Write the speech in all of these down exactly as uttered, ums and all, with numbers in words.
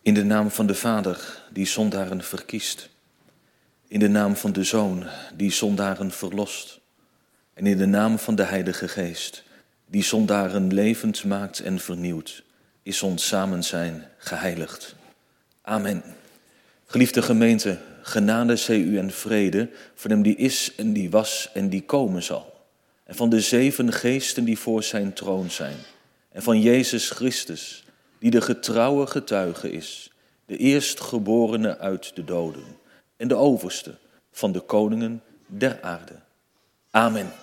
In de naam van de Vader, die zondaren verkiest. In de naam van de Zoon, die zondaren verlost. En in de naam van de Heilige Geest, die zondaren levend maakt en vernieuwt, is ons samenzijn geheiligd. Amen. Geliefde gemeente, genade zij u en vrede van hem die is en die was en die komen zal. En van de zeven geesten die voor zijn troon zijn. En van Jezus Christus, die de getrouwe getuige is, de eerstgeborene uit de doden en de overste van de koningen der aarde. Amen.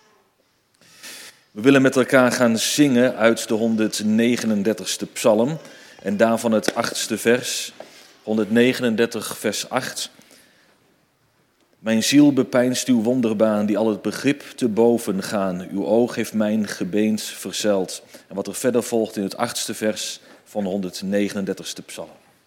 We willen met elkaar gaan zingen uit de honderdnegenendertigste psalm en daarvan het achtste vers, honderdnegenendertig vers acht. Mijn ziel bepeinst uw wonderbaan, die al het begrip te boven gaan. Uw oog heeft mijn gebeent verzeld. En wat er verder volgt in het achtste vers van de honderdnegenendertigste psalm.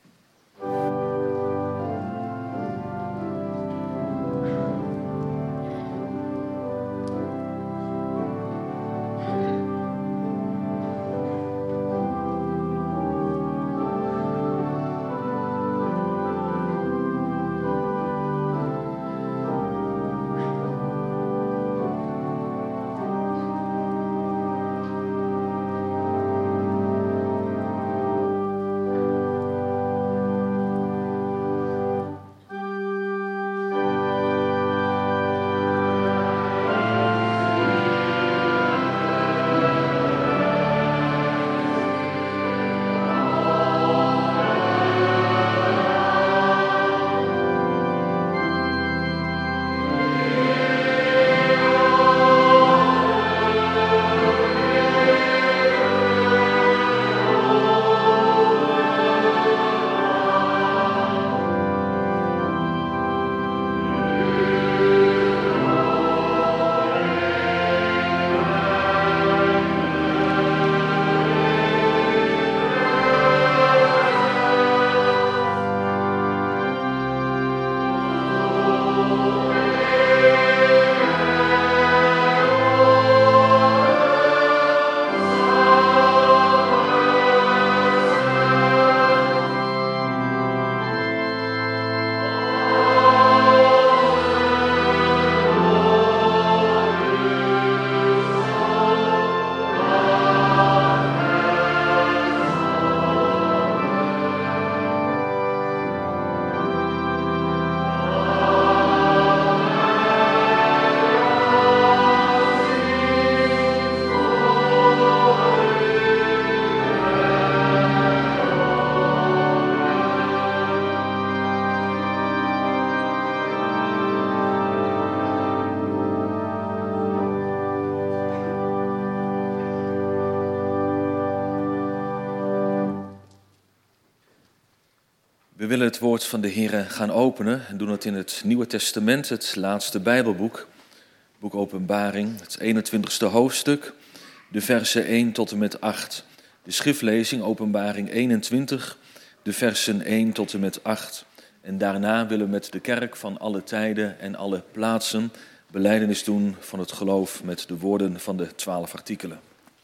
We willen het woord van de Heer gaan openen en doen het in het Nieuwe Testament, het laatste Bijbelboek, boek Openbaring, het eenentwintigste hoofdstuk, de versen één tot en met acht. De schriftlezing Openbaring eenentwintig, de versen één tot en met acht. En daarna willen we met de kerk van alle tijden en alle plaatsen belijdenis doen van het geloof met de woorden van de twaalf artikelen.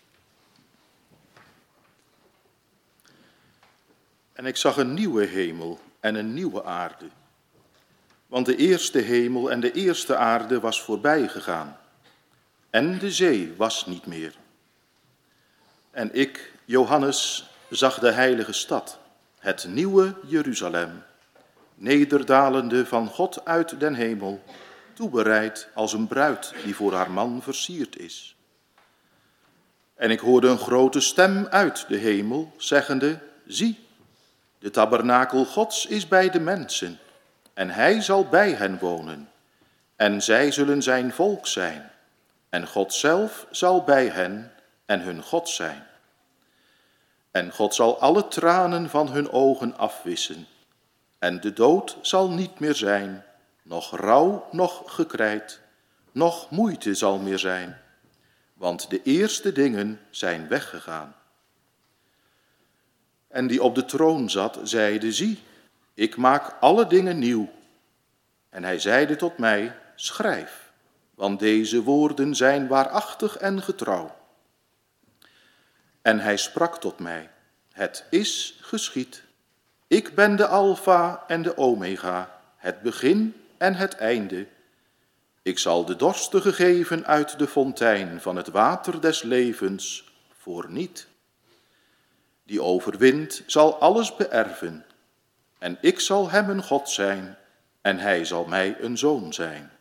En ik zag een nieuwe hemel en een nieuwe aarde. Want de eerste hemel en de eerste aarde was voorbij gegaan. En de zee was niet meer. En ik, Johannes, zag de heilige stad, het nieuwe Jeruzalem, nederdalende van God uit den hemel, toebereid als een bruid die voor haar man versierd is. En ik hoorde een grote stem uit de hemel, zeggende, zie, de tabernakel Gods is bij de mensen, en hij zal bij hen wonen, en zij zullen zijn volk zijn, en God zelf zal bij hen en hun God zijn. En God zal alle tranen van hun ogen afwissen, en de dood zal niet meer zijn, noch rouw, noch gekrijt, noch moeite zal meer zijn, want de eerste dingen zijn weggegaan. En die op de troon zat, zeide, zie, ik maak alle dingen nieuw. En hij zeide tot mij, schrijf, want deze woorden zijn waarachtig en getrouw. En hij sprak tot mij, het is geschied. Ik ben de Alfa en de Omega, het begin en het einde. Ik zal de dorstige geven uit de fontein van het water des levens voor niet. Die overwint zal alles beërven. En ik zal hem een God zijn en hij zal mij een zoon zijn.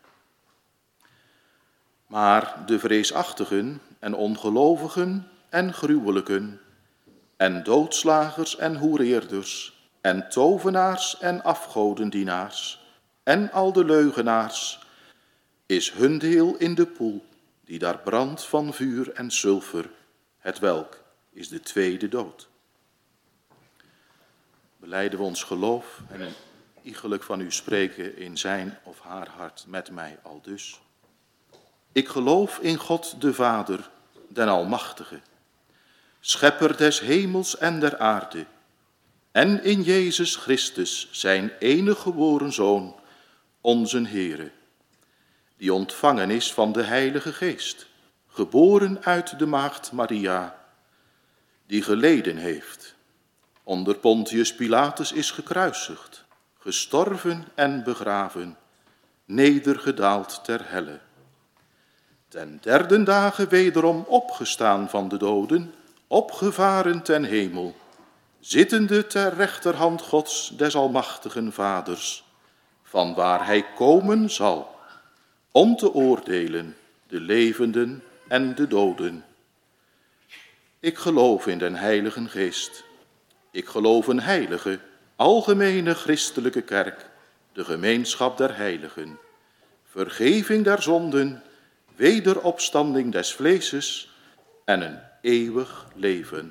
Maar de vreesachtigen en ongelovigen en gruwelijken en doodslagers en hoereerders en tovenaars en afgodendienaars en al de leugenaars is hun deel in de poel die daar brandt van vuur en sulfer, hetwelk is de tweede dood. Belijden we ons geloof en een iegelijk van u spreken in zijn of haar hart met mij aldus. Ik geloof in God de Vader, den Almachtige, schepper des hemels en der aarde, en in Jezus Christus, zijn enige geboren Zoon, onze Heere, die ontvangen is van de Heilige Geest, geboren uit de maagd Maria, die geleden heeft, onder Pontius Pilatus is gekruisigd, gestorven en begraven, nedergedaald ter helle. Ten derde dagen wederom opgestaan van de doden, opgevaren ten hemel, zittende ter rechterhand Gods des Almachtigen Vaders, van waar hij komen zal, om te oordelen de levenden en de doden. Ik geloof in den Heiligen Geest. Ik geloof een heilige, algemene christelijke kerk, de gemeenschap der heiligen, vergeving der zonden, wederopstanding des vleeses en een eeuwig leven.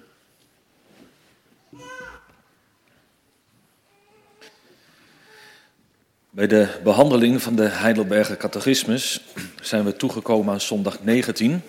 Bij de behandeling van de Heidelberger Catechismus zijn we toegekomen aan zondag negentien.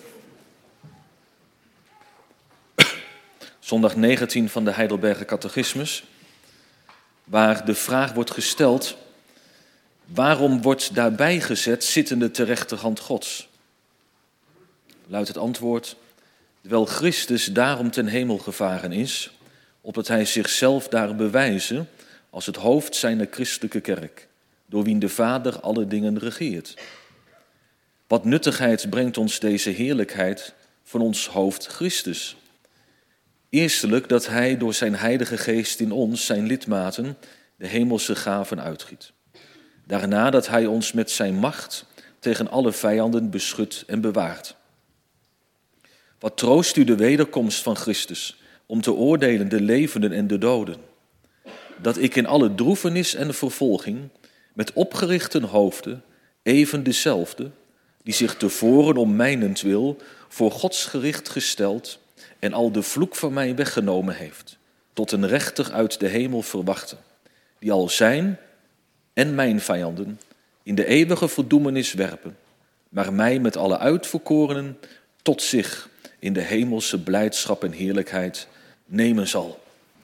Zondag negentien van de Heidelberger Catechismus, waar de vraag wordt gesteld: waarom wordt daarbij gezet zittende ter rechterhand Gods? Luidt het antwoord: terwijl Christus daarom ten hemel gevaren is, opdat hij zichzelf daar bewijze als het hoofd zijner christelijke kerk, door wien de Vader alle dingen regeert. Wat nuttigheid brengt ons deze heerlijkheid van ons hoofd Christus? Eerstelijk dat hij door zijn heilige geest in ons, zijn lidmaten, de hemelse gaven uitgiet. Daarna dat hij ons met zijn macht tegen alle vijanden beschut en bewaart. Wat troost u de wederkomst van Christus, om te oordelen de levenden en de doden. Dat ik in alle droefenis en vervolging, met opgerichte hoofden, even dezelfde, die zich tevoren om mijnentwil voor Gods gericht gesteld en al de vloek van mij weggenomen heeft, tot een rechter uit de hemel verwachten, die al zijn en mijn vijanden in de eeuwige verdoemenis werpen, maar mij met alle uitverkorenen tot zich in de hemelse blijdschap en heerlijkheid nemen zal.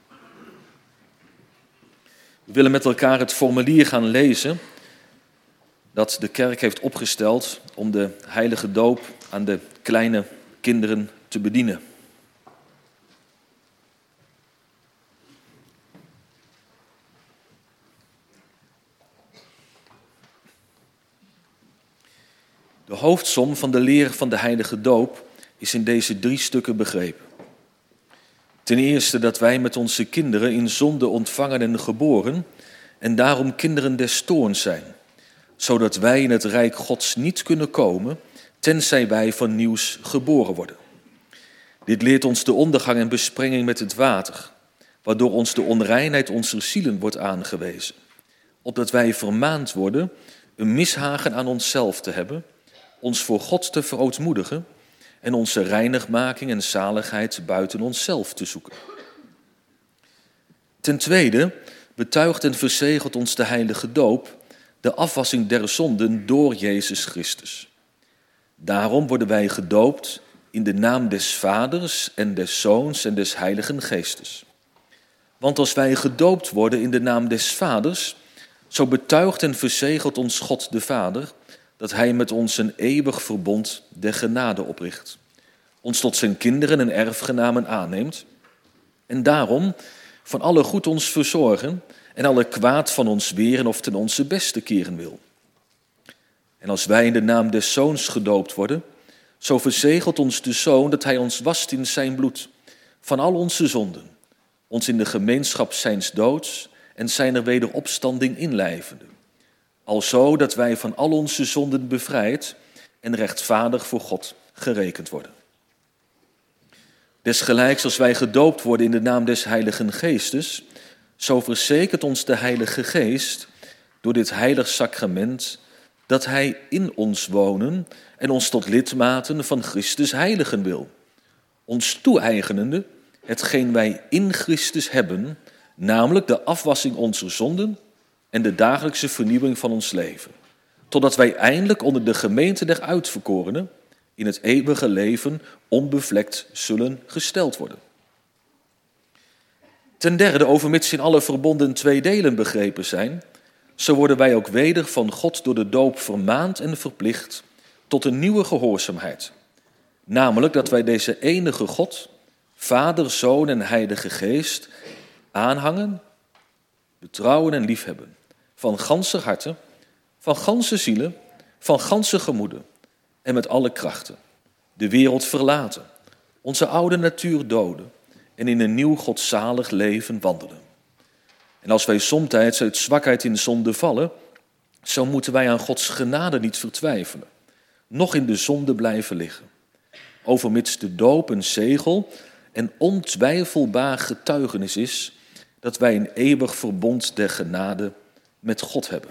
We willen met elkaar het formulier gaan lezen dat de kerk heeft opgesteld om de heilige doop aan de kleine kinderen te bedienen. De hoofdsom van de leer van de heilige doop is in deze drie stukken begrepen. Ten eerste dat wij met onze kinderen in zonde ontvangen en geboren en daarom kinderen des toorns zijn, zodat wij in het rijk Gods niet kunnen komen, tenzij wij van nieuws geboren worden. Dit leert ons de ondergang en besprenging met het water, waardoor ons de onreinheid onze zielen wordt aangewezen, opdat wij vermaand worden een mishagen aan onszelf te hebben, ons voor God te verootmoedigen en onze reinigmaking en zaligheid buiten onszelf te zoeken. Ten tweede betuigt en verzegelt ons de heilige doop de afwassing der zonden door Jezus Christus. Daarom worden wij gedoopt in de naam des Vaders en des Zoons en des Heiligen Geestes. Want als wij gedoopt worden in de naam des Vaders, zo betuigt en verzegelt ons God de Vader dat hij met ons een eeuwig verbond der genade opricht, ons tot zijn kinderen en erfgenamen aanneemt. En daarom van alle goed ons verzorgen en alle kwaad van ons weren of ten onze beste keren wil. En als wij in de naam des Zoons gedoopt worden, zo verzegelt ons de Zoon dat hij ons wast in zijn bloed van al onze zonden, ons in de gemeenschap zijns doods en zijner wederopstanding inlijvende, alzo dat wij van al onze zonden bevrijd en rechtvaardig voor God gerekend worden. Desgelijks als wij gedoopt worden in de naam des Heiligen Geestes, zo verzekert ons de Heilige Geest door dit heilig sacrament dat hij in ons wonen en ons tot lidmaten van Christus heiligen wil, ons toe-eigenende hetgeen wij in Christus hebben, namelijk de afwassing onze zonden en de dagelijkse vernieuwing van ons leven, totdat wij eindelijk onder de gemeente der uitverkorenen in het eeuwige leven onbevlekt zullen gesteld worden. Ten derde, overmits in alle verbonden twee delen begrepen zijn, zo worden wij ook weder van God door de doop vermaand en verplicht tot een nieuwe gehoorzaamheid. Namelijk dat wij deze enige God, Vader, Zoon en Heilige Geest, aanhangen, betrouwen en liefhebben. Van ganse harte, van ganse zielen, van ganse gemoeden en met alle krachten. De wereld verlaten, onze oude natuur doden en in een nieuw godzalig leven wandelen. En als wij somtijds uit zwakheid in zonde vallen, zo moeten wij aan Gods genade niet vertwijfelen, noch in de zonde blijven liggen. Overmits de doop een zegel en ontwijfelbaar getuigenis is dat wij een eeuwig verbond der genade met God hebben.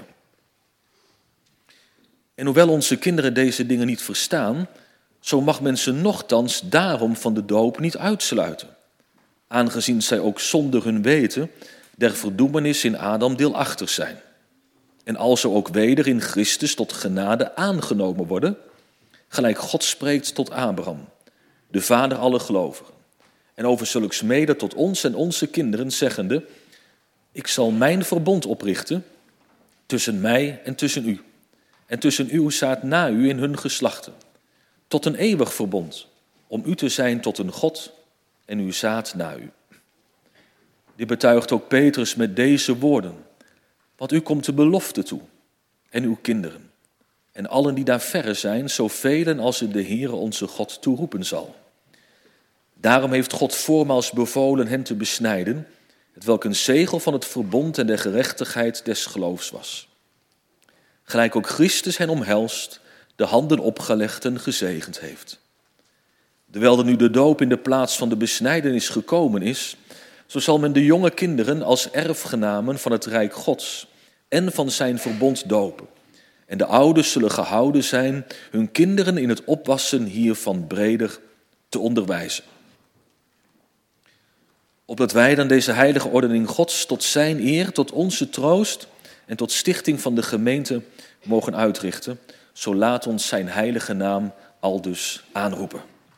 En hoewel onze kinderen deze dingen niet verstaan, zo mag men ze nochtans daarom van de doop niet uitsluiten, aangezien zij ook zonder hun weten der verdoemenis in Adam deelachtig zijn. En alzo ook weder in Christus tot genade aangenomen worden, gelijk God spreekt tot Abraham, de vader aller gelovigen. En over zulks mede tot ons en onze kinderen zeggende, ik zal mijn verbond oprichten tussen mij en tussen u, en tussen uw zaad na u in hun geslachten, tot een eeuwig verbond, om u te zijn tot een God en uw zaad na u. Dit betuigt ook Petrus met deze woorden, want u komt de belofte toe, en uw kinderen, en allen die daar verre zijn, zoveel als het de Heere onze God toeroepen zal. Daarom heeft God voormaals bevolen hen te besnijden, hetwelk een zegel van het verbond en der gerechtigheid des geloofs was. Gelijk ook Christus hen omhelst, de handen opgelegd en gezegend heeft. Terwijl er nu de doop in de plaats van de besnijdenis gekomen is, zo zal men de jonge kinderen als erfgenamen van het Rijk Gods en van zijn verbond dopen. En de ouders zullen gehouden zijn hun kinderen in het opwassen hiervan breder te onderwijzen. Opdat wij dan deze heilige ordening Gods tot zijn eer, tot onze troost en tot stichting van de gemeente mogen uitrichten, zo laat ons zijn heilige naam aldus aanroepen.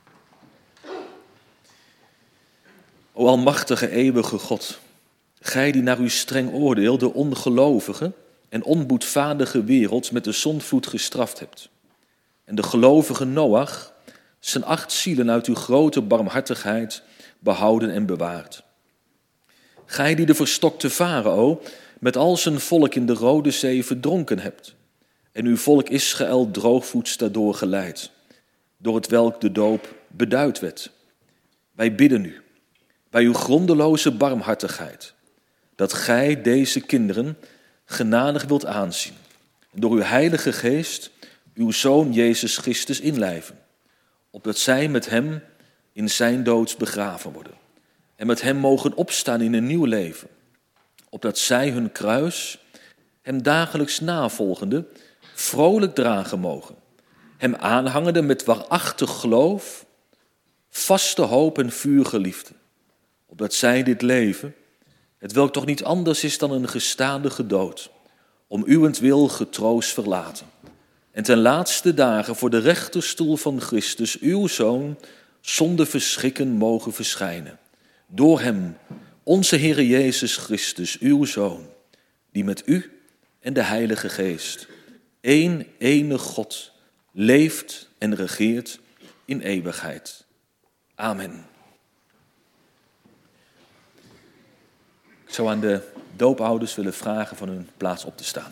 O almachtige eeuwige God, gij die naar uw streng oordeel de ongelovige en onboedvaardige wereld met de zondvloed gestraft hebt, en de gelovige Noach zijn acht zielen uit uw grote barmhartigheid behouden en bewaard. Gij die de verstokte Farao met al zijn volk in de Rode Zee verdronken hebt, en uw volk Israël droogvoets daardoor geleid, door het welk de doop beduid werd. Wij bidden u, bij uw grondeloze barmhartigheid, dat gij deze kinderen genadig wilt aanzien, en door uw heilige geest uw Zoon Jezus Christus inlijven, opdat zij met hem in zijn dood begraven worden, en met hem mogen opstaan in een nieuw leven, opdat zij hun kruis, hem dagelijks navolgende, vrolijk dragen mogen, hem aanhangende met waarachtig geloof, vaste hoop en vurige liefde, opdat zij dit leven, hetwelk toch niet anders is dan een gestadige dood, om uwentwil getroost verlaten, en ten laatste dagen voor de rechterstoel van Christus, uw Zoon, zonder verschrikken mogen verschijnen. Door hem, onze Heere Jezus Christus, uw Zoon, die met u en de Heilige Geest, één enig God, leeft en regeert in eeuwigheid. Amen. zou aan de doopouders willen vragen van hun plaats op te staan.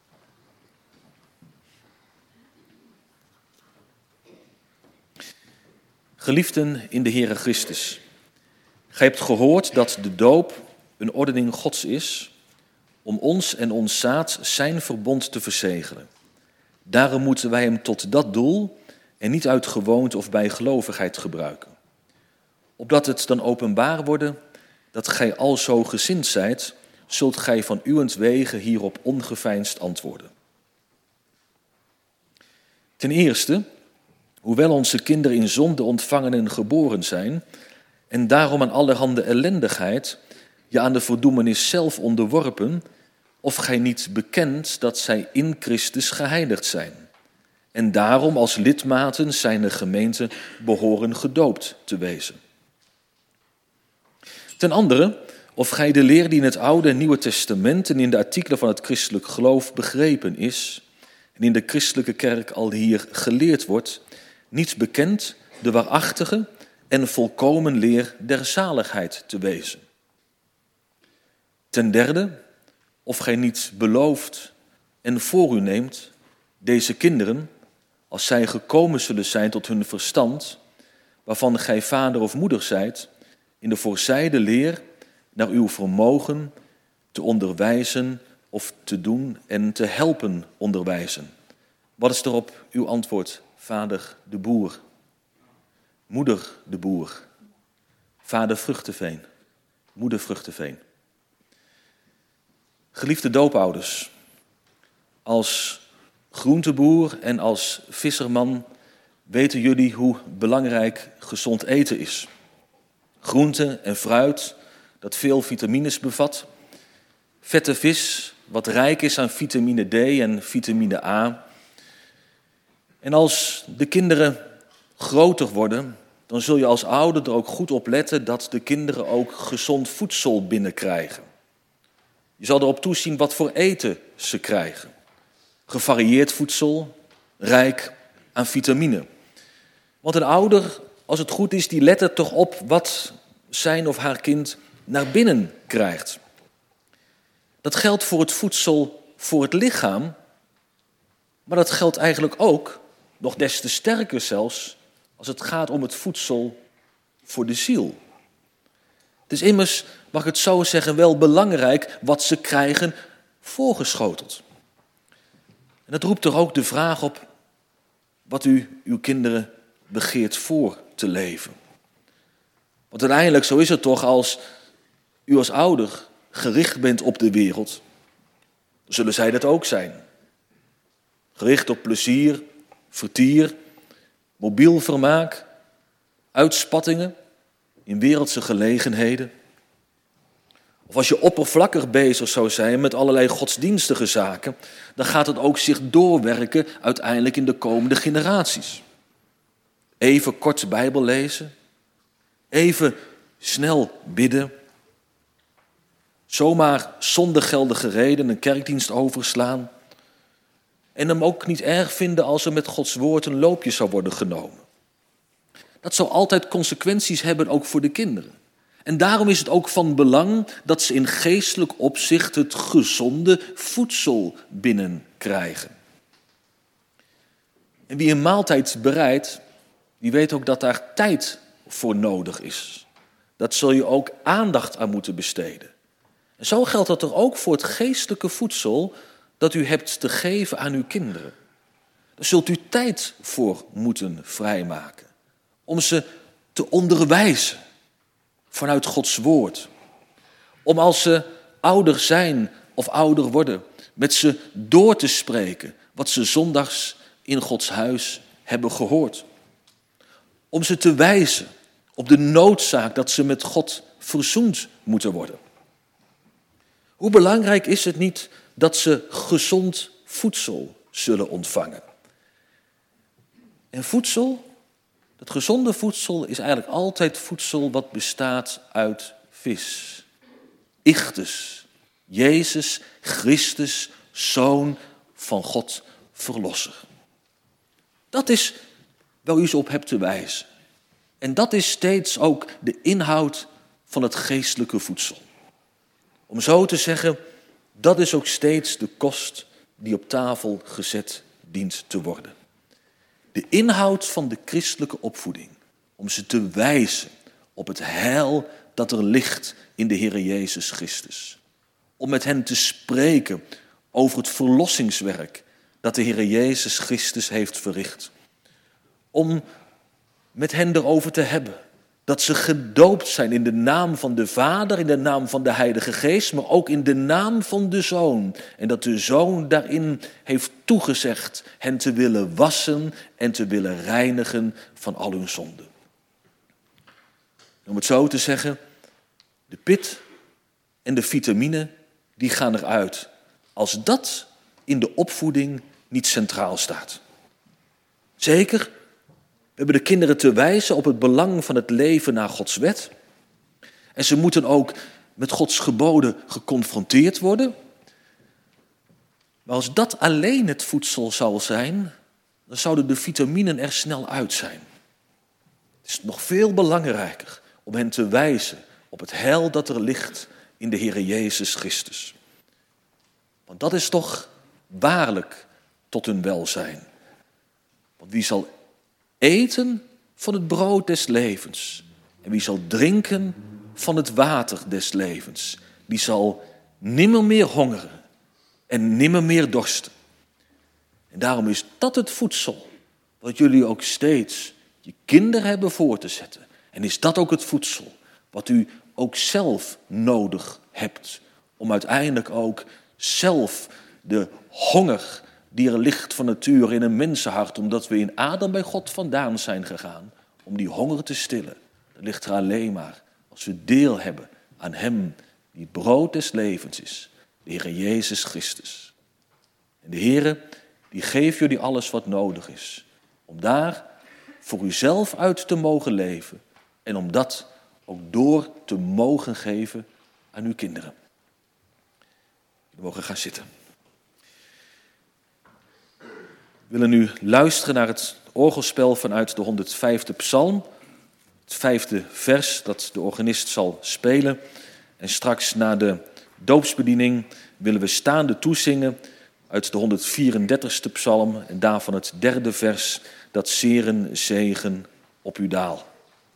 Geliefden in de Heere Christus, gij hebt gehoord dat de doop een ordening Gods is om ons en ons zaad zijn verbond te verzegelen. Daarom moeten wij hem tot dat doel en niet uit gewoonte of bijgelovigheid gebruiken. Opdat het dan openbaar worden dat gij alzo gezind zijt, zult gij van uwentwege hierop ongeveinsd antwoorden. Ten eerste, hoewel onze kinderen in zonde ontvangen en geboren zijn, en daarom aan allerhande ellendigheid, ja aan de verdoemenis zelf onderworpen, of gij niet bekent dat zij in Christus geheiligd zijn, en daarom als lidmaten zijner gemeente behoren gedoopt te wezen. Ten andere, of gij de leer die in het Oude en Nieuwe Testament en in de artikelen van het christelijk geloof begrepen is, en in de christelijke kerk al hier geleerd wordt, niet bekend de waarachtige en volkomen leer der zaligheid te wezen. Ten derde, of gij niet belooft en voor u neemt deze kinderen, als zij gekomen zullen zijn tot hun verstand, waarvan gij vader of moeder zijt, in de voorzijde leer naar uw vermogen te onderwijzen of te doen en te helpen onderwijzen. Wat is erop uw antwoord, vader de boer, moeder de boer, vader Vruchteveen, moeder Vruchteveen? Geliefde doopouders, als groenteboer en als visserman weten jullie hoe belangrijk gezond eten is. Groente en fruit dat veel vitamines bevat. Vette vis wat rijk is aan vitamine D en vitamine A. En als de kinderen groter worden, dan zul je als ouder er ook goed op letten dat de kinderen ook gezond voedsel binnenkrijgen. Je zal erop toezien wat voor eten ze krijgen. Gevarieerd voedsel, rijk aan vitamine. Want een ouder, als het goed is, die let er toch op wat zijn of haar kind naar binnen krijgt. Dat geldt voor het voedsel voor het lichaam, maar dat geldt eigenlijk ook, nog des te sterker zelfs, als het gaat om het voedsel voor de ziel. Het is immers, mag ik het zo zeggen, wel belangrijk wat ze krijgen voorgeschoteld. En dat roept er ook de vraag op wat u uw kinderen begeert voor te leven. Want uiteindelijk, zo is het toch, als u als ouder gericht bent op de wereld, dan zullen zij dat ook zijn. Gericht op plezier, vertier, mobiel vermaak, uitspattingen in wereldse gelegenheden. Of als je oppervlakkig bezig zou zijn met allerlei godsdienstige zaken, dan gaat het ook zich doorwerken uiteindelijk in de komende generaties. Even kort Bijbel lezen, even snel bidden, zomaar zonder geldige reden een kerkdienst overslaan en hem ook niet erg vinden als er met Gods woord een loopje zou worden genomen. Dat zal altijd consequenties hebben ook voor de kinderen. En daarom is het ook van belang dat ze in geestelijk opzicht het gezonde voedsel binnenkrijgen. En wie een maaltijd bereidt, die weet ook dat daar tijd voor nodig is. Dat zul je ook aandacht aan moeten besteden. En zo geldt dat er ook voor het geestelijke voedsel dat u hebt te geven aan uw kinderen. Daar zult u tijd voor moeten vrijmaken. Om ze te onderwijzen vanuit Gods woord. Om als ze ouder zijn of ouder worden, met ze door te spreken wat ze zondags in Gods huis hebben gehoord. Om ze te wijzen op de noodzaak dat ze met God verzoend moeten worden. Hoe belangrijk is het niet dat ze gezond voedsel zullen ontvangen? En voedsel, dat gezonde voedsel is eigenlijk altijd voedsel wat bestaat uit vis. Ichthus, Jezus Christus, Zoon van God, Verlosser. Dat is waar u ze op hebt te wijzen. En dat is steeds ook de inhoud van het geestelijke voedsel. Om zo te zeggen, dat is ook steeds de kost die op tafel gezet dient te worden. De inhoud van de christelijke opvoeding, om ze te wijzen op het heil dat er ligt in de Heere Jezus Christus. Om met hen te spreken over het verlossingswerk dat de Heere Jezus Christus heeft verricht. Om met hen erover te hebben dat ze gedoopt zijn in de naam van de Vader, in de naam van de Heilige Geest, maar ook in de naam van de Zoon. En dat de Zoon daarin heeft toegezegd hen te willen wassen en te willen reinigen van al hun zonden. Om het zo te zeggen, de pit en de vitamine, die gaan eruit als dat in de opvoeding niet centraal staat. Zeker, we hebben de kinderen te wijzen op het belang van het leven naar Gods wet. En ze moeten ook met Gods geboden geconfronteerd worden. Maar als dat alleen het voedsel zal zijn, dan zouden de vitaminen er snel uit zijn. Het is nog veel belangrijker om hen te wijzen op het heil dat er ligt in de Heere Jezus Christus. Want dat is toch waarlijk tot hun welzijn. Want wie zal eten van het brood des levens en wie zal drinken van het water des levens, die zal nimmer meer hongeren en nimmer meer dorsten. En daarom is dat het voedsel wat jullie ook steeds je kinderen hebben voor te zetten. En is dat ook het voedsel wat u ook zelf nodig hebt om uiteindelijk ook zelf de honger die er ligt van nature in een mensenhart, omdat we in Adam bij God vandaan zijn gegaan, om die honger te stillen. Dat ligt er alleen maar als we deel hebben aan hem die het brood des levens is, de Heere Jezus Christus. En de Heere, die geeft jullie alles wat nodig is, om daar voor uzelf uit te mogen leven en om dat ook door te mogen geven aan uw kinderen. We mogen gaan zitten. We willen nu luisteren naar het orgelspel vanuit de honderdvijfde psalm. Het vijfde vers dat de organist zal spelen. En straks na de doopsbediening willen we staande toezingen uit de honderdvierendertigste psalm. En daarvan het derde vers, dat zeren zegen op uw daal.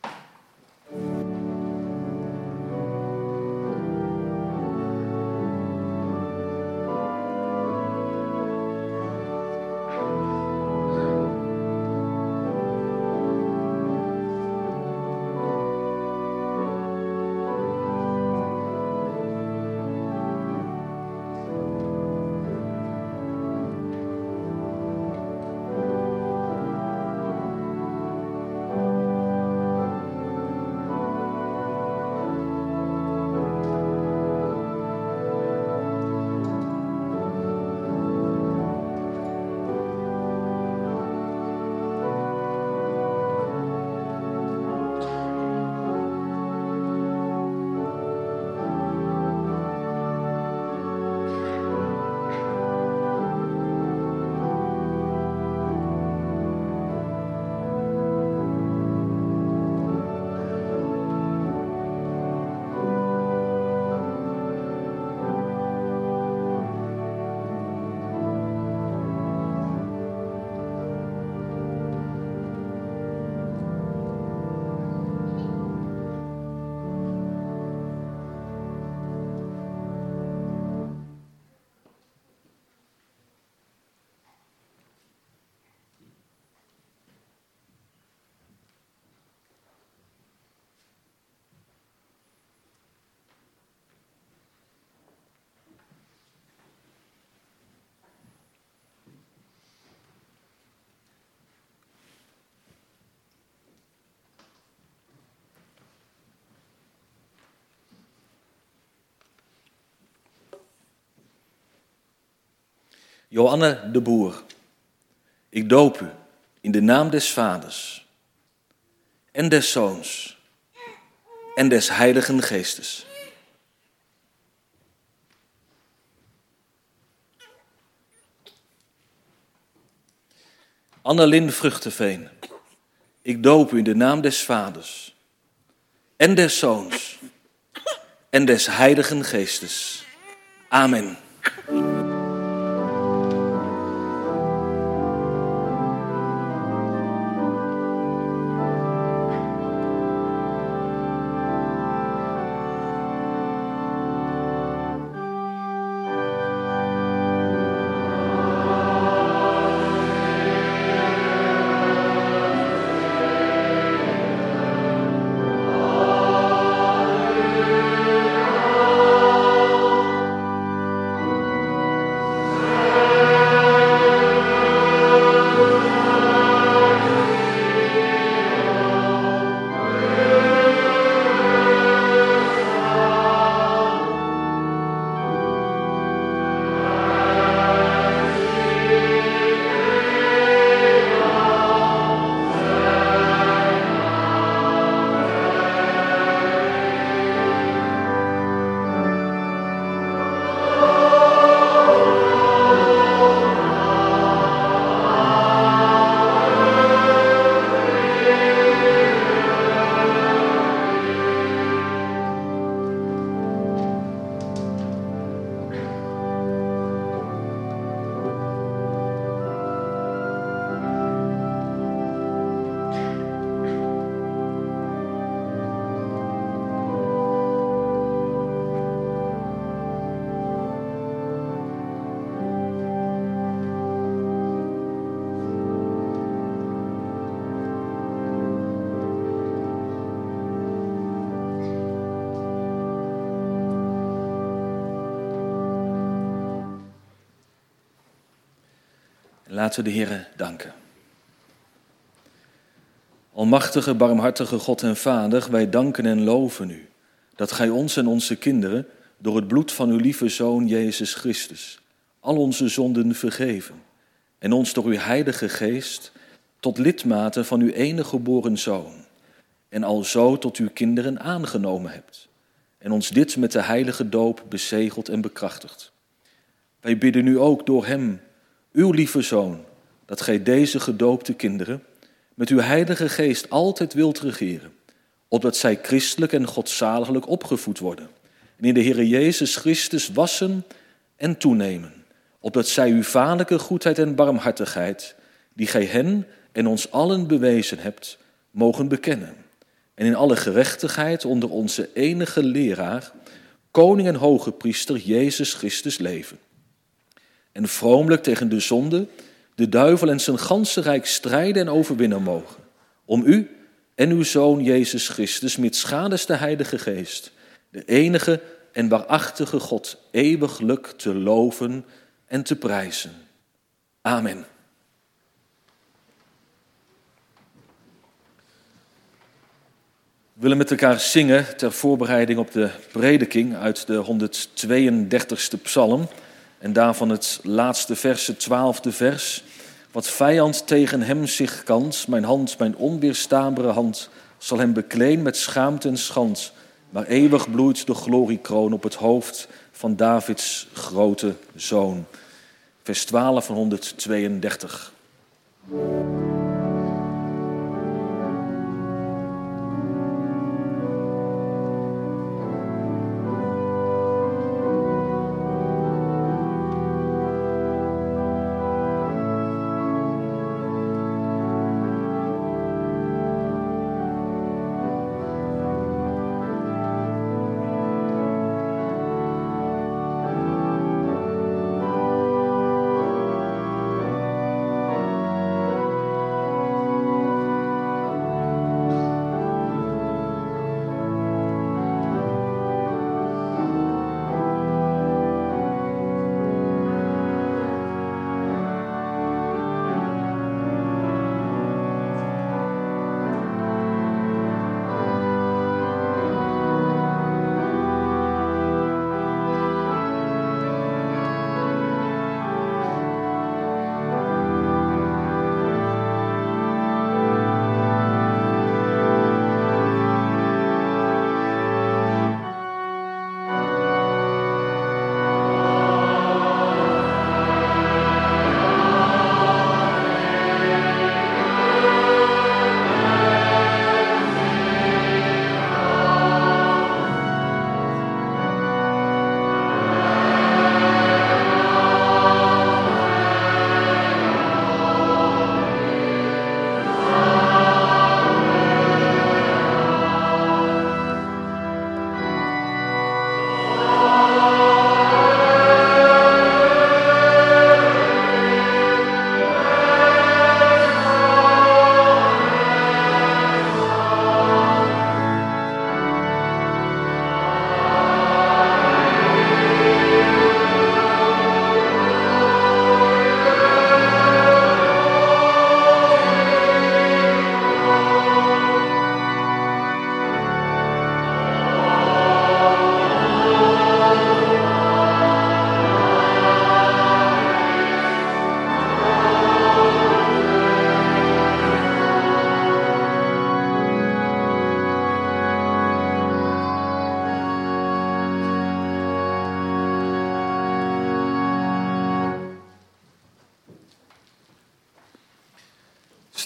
Johanne de Boer, ik doop u in de naam des Vaders en des Zoons en des Heiligen Geestes. Annelien Vruchteveen, ik doop u in de naam des Vaders en des Zoons en des Heiligen Geestes. Amen. Laten we de Heere danken. Almachtige, barmhartige God en Vader, wij danken en loven u, dat gij ons en onze kinderen door het bloed van uw lieve Zoon Jezus Christus al onze zonden vergeven en ons door uw Heilige Geest tot lidmaten van uw enige geboren Zoon en alzo tot uw kinderen aangenomen hebt en ons dit met de heilige doop bezegeld en bekrachtigd. Wij bidden u ook door hem, uw lieve Zoon, dat gij deze gedoopte kinderen met uw Heilige Geest altijd wilt regeren, opdat zij christelijk en godzaliglijk opgevoed worden en in de Heere Jezus Christus wassen en toenemen, opdat zij uw vaderlijke goedheid en barmhartigheid, die gij hen en ons allen bewezen hebt, mogen bekennen en in alle gerechtigheid onder onze enige leraar, koning en hoge priester Jezus Christus leven. En vromelijk tegen de zonde, de duivel en zijn ganse rijk strijden en overwinnen mogen, om u en uw Zoon Jezus Christus met schades de Heilige Geest, de enige en waarachtige God, eeuwiglijk te loven en te prijzen. Amen. We willen met elkaar zingen ter voorbereiding op de prediking uit de honderdtweeëndertigste psalm. En daarvan het laatste vers, het twaalfde vers. Wat vijand tegen hem zich kant, mijn hand, mijn onweerstaanbare hand, zal hem bekleen met schaamte en schand. Maar eeuwig bloeit de gloriekroon op het hoofd van Davids grote zoon. Vers twaalf van honderdtweeëndertig.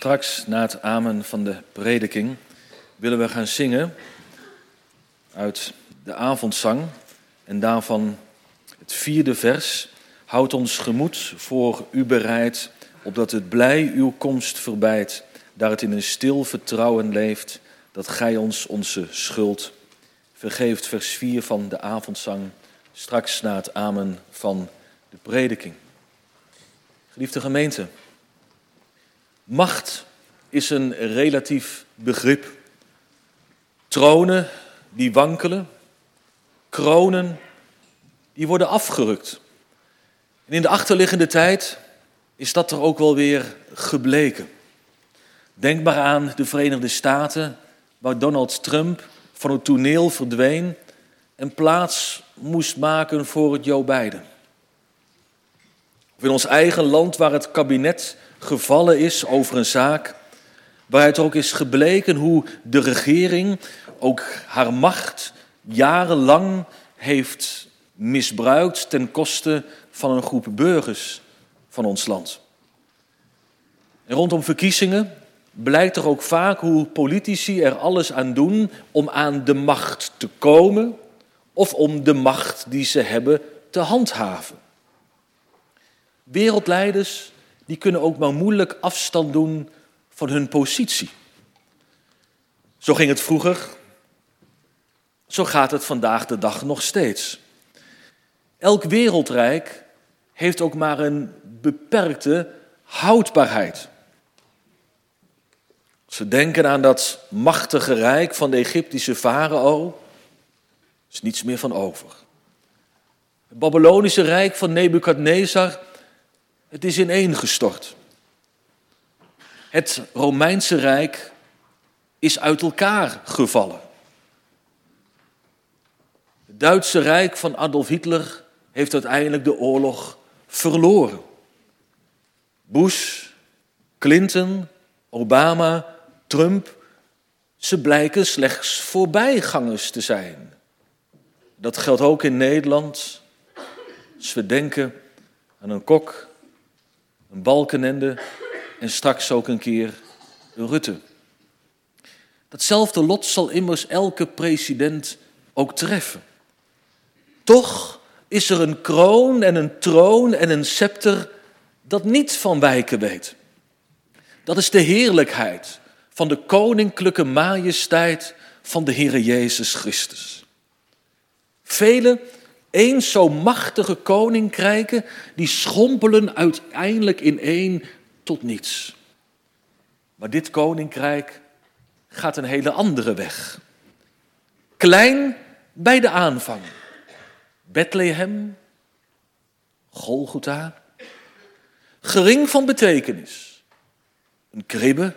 Straks na het amen van de prediking willen we gaan zingen uit de avondzang en daarvan het vierde vers. Houd ons gemoed voor u bereid, opdat het blij uw komst verbijt, daar het in een stil vertrouwen leeft, dat gij ons onze schuld vergeeft. Vers vier van de avondzang, straks na het amen van de prediking. Geliefde gemeente, macht is een relatief begrip. Tronen die wankelen, kronen die worden afgerukt. En in de achterliggende tijd is dat er ook wel weer gebleken. Denk maar aan de Verenigde Staten, waar Donald Trump van het toneel verdween en plaats moest maken voor het Joe Biden. Of in ons eigen land, waar het kabinet gevallen is over een zaak, waaruit ook is gebleken hoe de regering ook haar macht jarenlang heeft misbruikt ten koste van een groep burgers van ons land. En rondom verkiezingen blijkt er ook vaak hoe politici er alles aan doen om aan de macht te komen of om de macht die ze hebben te handhaven. Wereldleiders die kunnen ook maar moeilijk afstand doen van hun positie. Zo ging het vroeger, zo gaat het vandaag de dag nog steeds. Elk wereldrijk heeft ook maar een beperkte houdbaarheid. Als we denken aan dat machtige rijk van de Egyptische farao, is niets meer van over. Het Babylonische rijk van Nebukadnezar, het is ineengestort. Het Romeinse rijk is uit elkaar gevallen. Het Duitse rijk van Adolf Hitler heeft uiteindelijk de oorlog verloren. Bush, Clinton, Obama, Trump, ze blijken slechts voorbijgangers te zijn. Dat geldt ook in Nederland. Als we denken aan een Kok, een Balkenende en straks ook een keer een Rutte. Datzelfde lot zal immers elke president ook treffen. Toch is er een kroon en een troon en een scepter dat niet van wijken weet. Dat is de heerlijkheid van de koninklijke majesteit van de Heere Jezus Christus. Vele eens zo machtige koninkrijken die schompelen uiteindelijk ineen tot niets. Maar dit koninkrijk gaat een hele andere weg. Klein bij de aanvang. Bethlehem, Golgotha. Gering van betekenis. Een kribbe,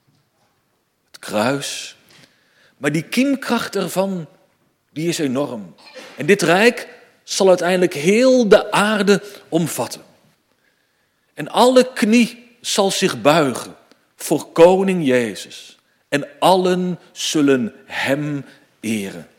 het kruis. Maar die kiemkracht ervan, die is enorm. En dit rijk zal uiteindelijk heel de aarde omvatten. En alle knie zal zich buigen voor koning Jezus. En allen zullen hem eren.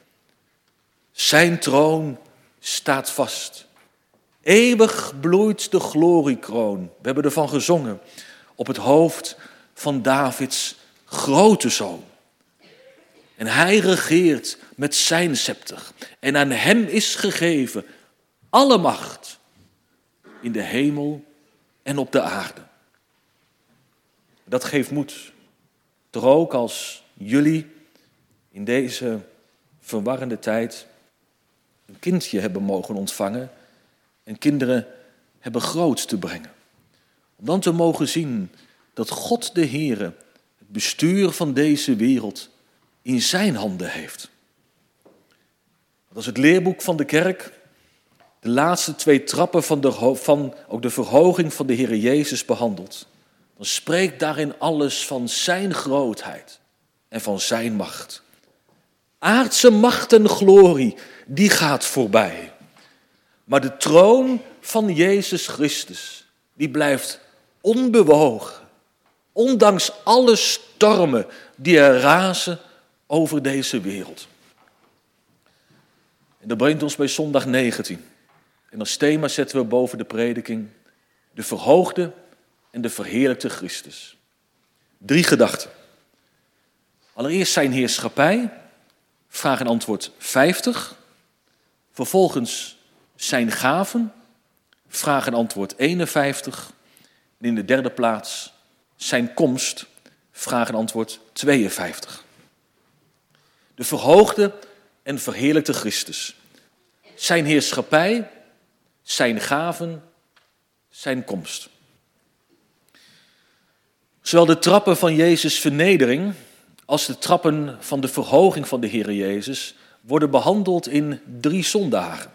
Zijn troon staat vast. Eeuwig bloeit de gloriekroon. We hebben ervan gezongen. Op het hoofd van Davids grote zoon. En hij regeert met zijn scepter. En aan hem is gegeven alle macht in de hemel en op de aarde. Dat geeft moed. Toch ook als jullie in deze verwarrende tijd een kindje hebben mogen ontvangen en kinderen hebben groot te brengen. Om dan te mogen zien dat God de Heere het bestuur van deze wereld in zijn handen heeft. Als het leerboek van de kerk de laatste twee trappen van, de, van ook de verhoging van de Heere Jezus behandelt, dan spreekt daarin alles van zijn grootheid en van zijn macht. Aardse macht en glorie, die gaat voorbij. Maar de troon van Jezus Christus, die blijft onbewogen, ondanks alle stormen die er razen over deze wereld. En dat brengt ons bij zondag negentien. En als thema zetten we boven de prediking de verhoogde en de verheerlijkte Christus. Drie gedachten. Allereerst zijn heerschappij, vraag en antwoord vijftig. Vervolgens zijn gaven, vraag en antwoord eenenvijftig. En in de derde plaats zijn komst, vraag en antwoord tweeënvijftig. De verhoogde en verheerlijkte Christus. Zijn heerschappij, zijn gaven, zijn komst. Zowel de trappen van Jezus' vernedering als de trappen van de verhoging van de Heere Jezus worden behandeld in drie zondagen.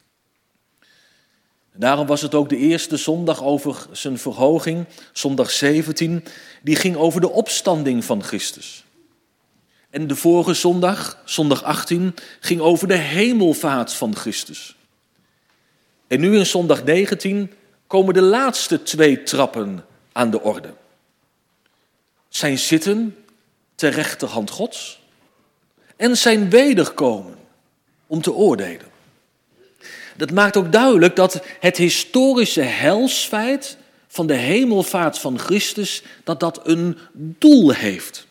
Daarom was het ook de eerste zondag over zijn verhoging, zondag zeventien, die ging over de opstanding van Christus. En de vorige zondag, zondag achttien, ging over de hemelvaart van Christus. En nu in zondag negentien komen de laatste twee trappen aan de orde. Zijn zitten ter rechterhand Gods en zijn wederkomen om te oordelen. Dat maakt ook duidelijk dat het historische heilsfeit van de hemelvaart van Christus, dat dat een doel heeft.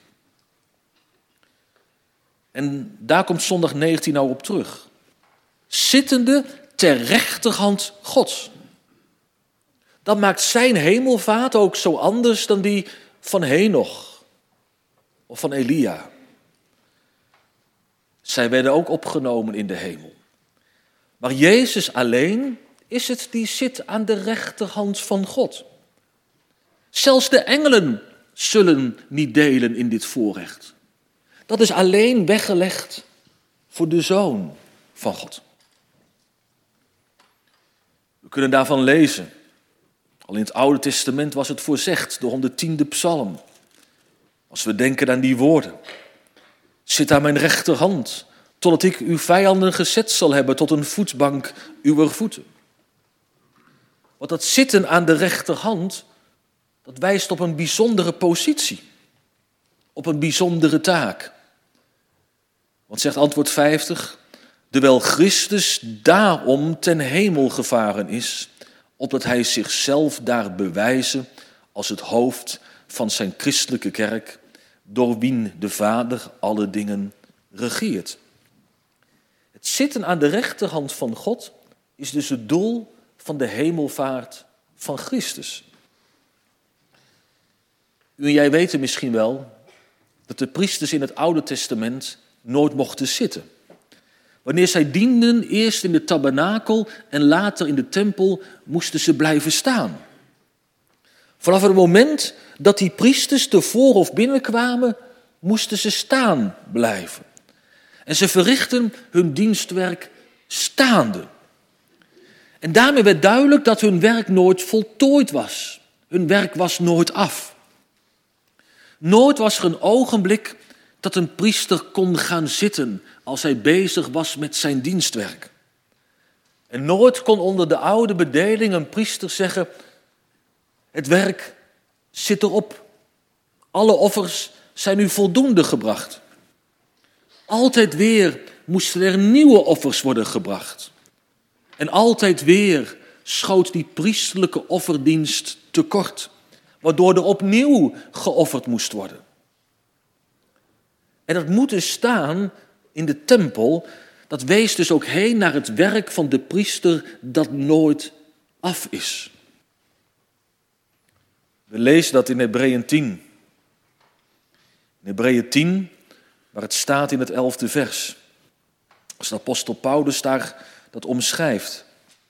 En daar komt zondag negentien nou op terug. Zittende ter rechterhand Gods. Dat maakt zijn hemelvaart ook zo anders dan die van Henoch of van Elia. Zij werden ook opgenomen in de hemel. Maar Jezus alleen is het die zit aan de rechterhand van God. Zelfs de engelen zullen niet delen in dit voorrecht. Dat is alleen weggelegd voor de Zoon van God. We kunnen daarvan lezen. Al in het Oude Testament was het voorzegd door de tiende psalm. Als we denken aan die woorden. Zit aan mijn rechterhand, totdat ik uw vijanden gezet zal hebben tot een voetbank uwer voeten. Want dat zitten aan de rechterhand, dat wijst op een bijzondere positie. Op een bijzondere taak. Want zegt antwoord vijftig, terwijl Christus daarom ten hemel gevaren is, opdat hij zichzelf daar bewijzen als het hoofd van zijn christelijke kerk, door wien de Vader alle dingen regeert. Het zitten aan de rechterhand van God is dus het doel van de hemelvaart van Christus. U en jij weten misschien wel dat de priesters in het Oude Testament nooit mochten zitten. Wanneer zij dienden, eerst in de tabernakel en later in de tempel, moesten ze blijven staan. Vanaf het moment dat die priesters tevoren of binnenkwamen, moesten ze staan blijven. En ze verrichtten hun dienstwerk staande. En daarmee werd duidelijk dat hun werk nooit voltooid was. Hun werk was nooit af. Nooit was er een ogenblik dat een priester kon gaan zitten als hij bezig was met zijn dienstwerk. En nooit kon onder de oude bedeling een priester zeggen, het werk zit erop. Alle offers zijn nu voldoende gebracht. Altijd weer moesten er nieuwe offers worden gebracht. En altijd weer schoot die priesterlijke offerdienst tekort, waardoor er opnieuw geofferd moest worden. En dat moet dus staan in de tempel, dat wees dus ook heen naar het werk van de priester dat nooit af is. We lezen dat in Hebreeën tien. In Hebreeën tien, waar het staat in het elfde vers. Als de apostel Paulus daar dat omschrijft.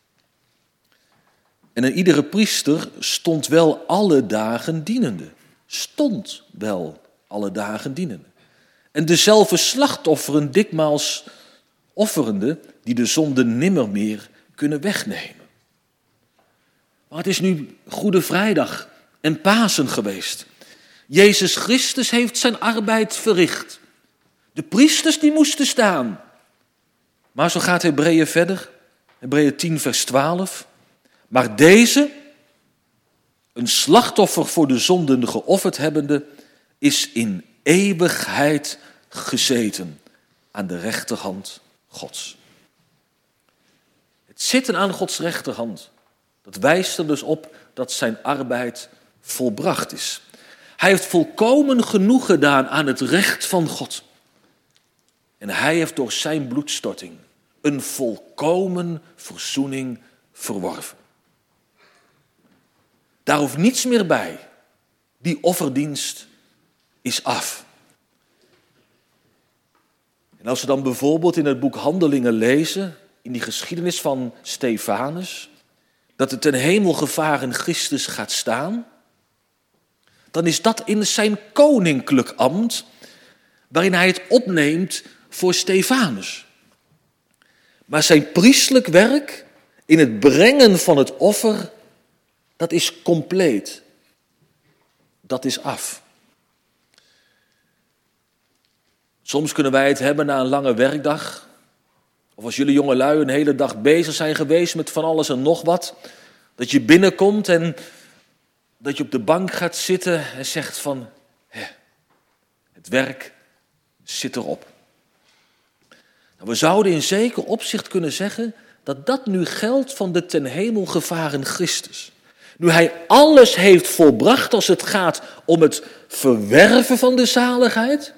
En een iedere priester stond wel alle dagen dienende. Stond wel alle dagen dienende. En dezelfde slachtofferen dikmaals offerende, die de zonde nimmer meer kunnen wegnemen. Maar het is nu Goede Vrijdag en Pasen geweest. Jezus Christus heeft zijn arbeid verricht. De priesters die moesten staan. Maar zo gaat Hebreeën verder. Hebreeën tien vers twaalf. Maar deze, een slachtoffer voor de zonden geofferd hebbende, is in eeuwigheid gezeten aan de rechterhand Gods. Het zitten aan Gods rechterhand, dat wijst er dus op dat zijn arbeid volbracht is. Hij heeft volkomen genoeg gedaan aan het recht van God. En hij heeft door zijn bloedstorting een volkomen verzoening verworven. Daar hoeft niets meer bij. Die offerdienst is af. En als we dan bijvoorbeeld in het boek Handelingen lezen, in die geschiedenis van Stefanus, dat het ten hemel gevaren Christus gaat staan, dan is dat in zijn koninklijk ambt, waarin hij het opneemt voor Stefanus. Maar zijn priestelijk werk in het brengen van het offer, dat is compleet. Dat is af. Soms kunnen wij het hebben na een lange werkdag. Of als jullie jongelui een hele dag bezig zijn geweest met van alles en nog wat. Dat je binnenkomt en dat je op de bank gaat zitten en zegt van, hè, het werk zit erop. Nou, we zouden in zeker opzicht kunnen zeggen dat dat nu geldt van de ten hemel gevaren Christus. Nu hij alles heeft volbracht als het gaat om het verwerven van de zaligheid,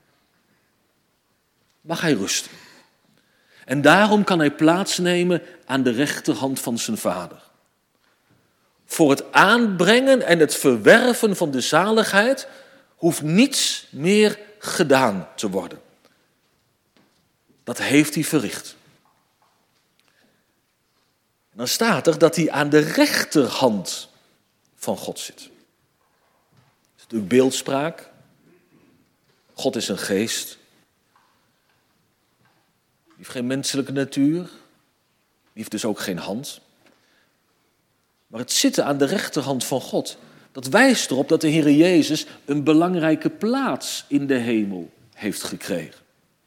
mag hij rusten. En daarom kan hij plaatsnemen aan de rechterhand van zijn vader. Voor het aanbrengen en het verwerven van de zaligheid hoeft niets meer gedaan te worden. Dat heeft hij verricht. En dan staat er dat hij aan de rechterhand van God zit. Dat is natuurlijk beeldspraak. God is een geest. Die heeft geen menselijke natuur. Die heeft dus ook geen hand. Maar het zitten aan de rechterhand van God, dat wijst erop dat de Heer Jezus een belangrijke plaats in de hemel heeft gekregen.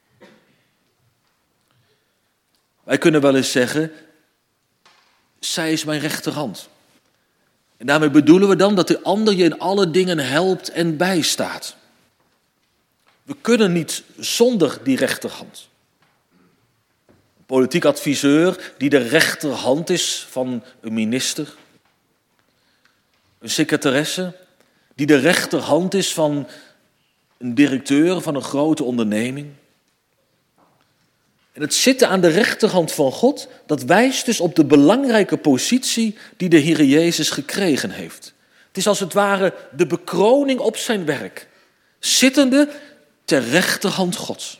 Wij kunnen wel eens zeggen, zij is mijn rechterhand. En daarmee bedoelen we dan dat de ander je in alle dingen helpt en bijstaat. We kunnen niet zonder die rechterhand. Een politiek adviseur die de rechterhand is van een minister. Een secretaresse die de rechterhand is van een directeur van een grote onderneming. En het zitten aan de rechterhand van God, dat wijst dus op de belangrijke positie die de Heer Jezus gekregen heeft. Het is als het ware de bekroning op zijn werk, zittende ter rechterhand Gods.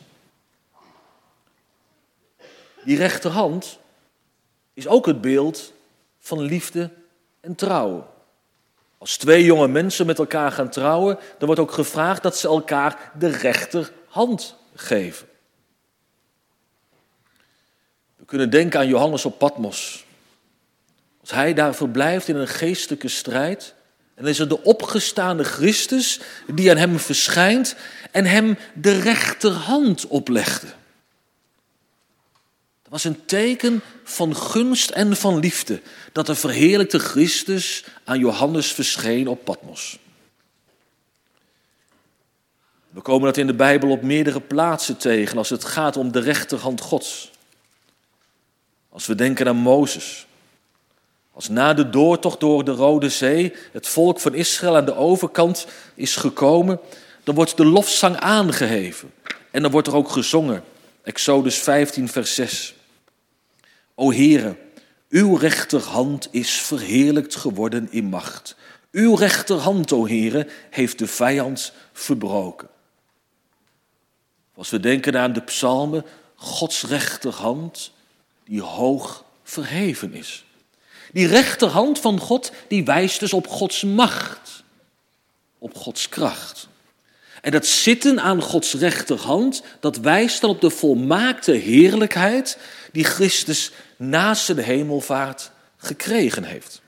Die rechterhand is ook het beeld van liefde en trouwen. Als twee jonge mensen met elkaar gaan trouwen, dan wordt ook gevraagd dat ze elkaar de rechterhand geven. We kunnen denken aan Johannes op Patmos. Als hij daar verblijft in een geestelijke strijd, en dan is er de opgestane Christus die aan hem verschijnt en hem de rechterhand oplegde. Dat was een teken van gunst en van liefde, dat de verheerlijkte Christus aan Johannes verscheen op Patmos. We komen dat in de Bijbel op meerdere plaatsen tegen als het gaat om de rechterhand Gods. Als we denken aan Mozes. Als na de doortocht door de Rode Zee het volk van Israël aan de overkant is gekomen, dan wordt de lofzang aangeheven. En dan wordt er ook gezongen. Exodus vijftien vers zes. O Heere, uw rechterhand is verheerlijkt geworden in macht. Uw rechterhand, o Heere, heeft de vijand verbroken. Als we denken aan de psalmen, Gods rechterhand die hoog verheven is. Die rechterhand van God, die wijst dus op Gods macht, op Gods kracht. En dat zitten aan Gods rechterhand, dat wijst dan op de volmaakte heerlijkheid die Christus na zijn hemelvaart gekregen heeft.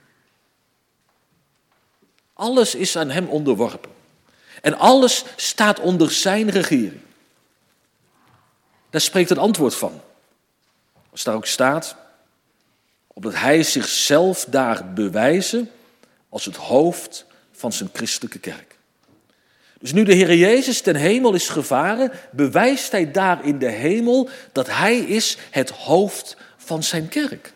Alles is aan hem onderworpen. En alles staat onder zijn regering. Daar spreekt het antwoord van. Als daar ook staat, opdat hij zichzelf daar bewijzen als het hoofd van zijn christelijke kerk. Dus nu de Heer Jezus ten hemel is gevaren, bewijst hij daar in de hemel dat hij is het hoofd van zijn kerk.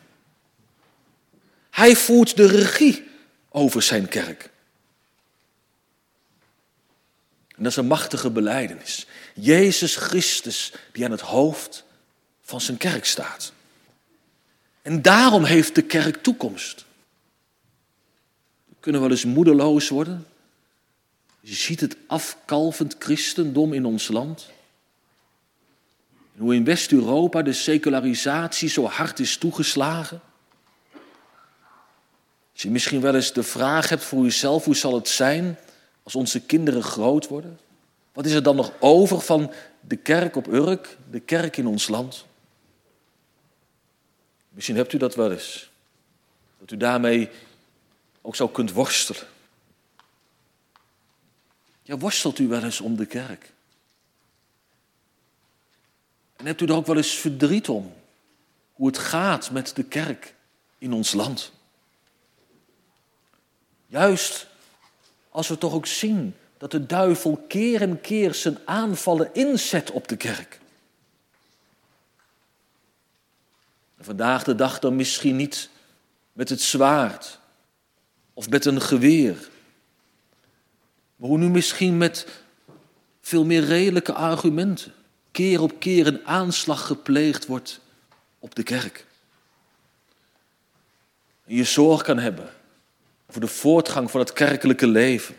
Hij voert de regie over zijn kerk. En dat is een machtige belijdenis. Jezus Christus die aan het hoofd van zijn kerk staat. En daarom heeft de kerk toekomst. We kunnen wel eens moedeloos worden. Je ziet het afkalvend christendom in ons land. En hoe in West-Europa de secularisatie zo hard is toegeslagen. Als je misschien wel eens de vraag hebt voor jezelf, hoe zal het zijn als onze kinderen groot worden? Wat is er dan nog over van de kerk op Urk, de kerk in ons land? Misschien hebt u dat wel eens. Dat u daarmee ook zo kunt worstelen. Ja, worstelt u wel eens om de kerk? En hebt u er ook wel eens verdriet om? Hoe het gaat met de kerk in ons land? Juist als we toch ook zien dat de duivel keer en keer zijn aanvallen inzet op de kerk. En vandaag de dag dan misschien niet met het zwaard of met een geweer. Maar hoe nu misschien met veel meer redelijke argumenten keer op keer een aanslag gepleegd wordt op de kerk. En je zorg kan hebben voor de voortgang van het kerkelijke leven.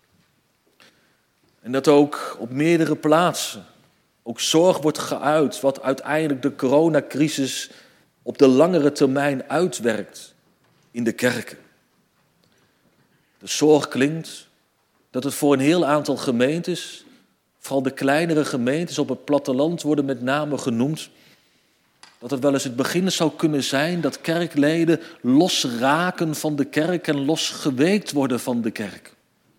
En dat ook op meerdere plaatsen ook zorg wordt geuit wat uiteindelijk de coronacrisis op de langere termijn uitwerkt in de kerken. De zorg klinkt dat het voor een heel aantal gemeentes, vooral de kleinere gemeentes op het platteland worden met name genoemd, dat het wel eens het begin zou kunnen zijn dat kerkleden losraken van de kerk en losgeweekt worden van de kerk.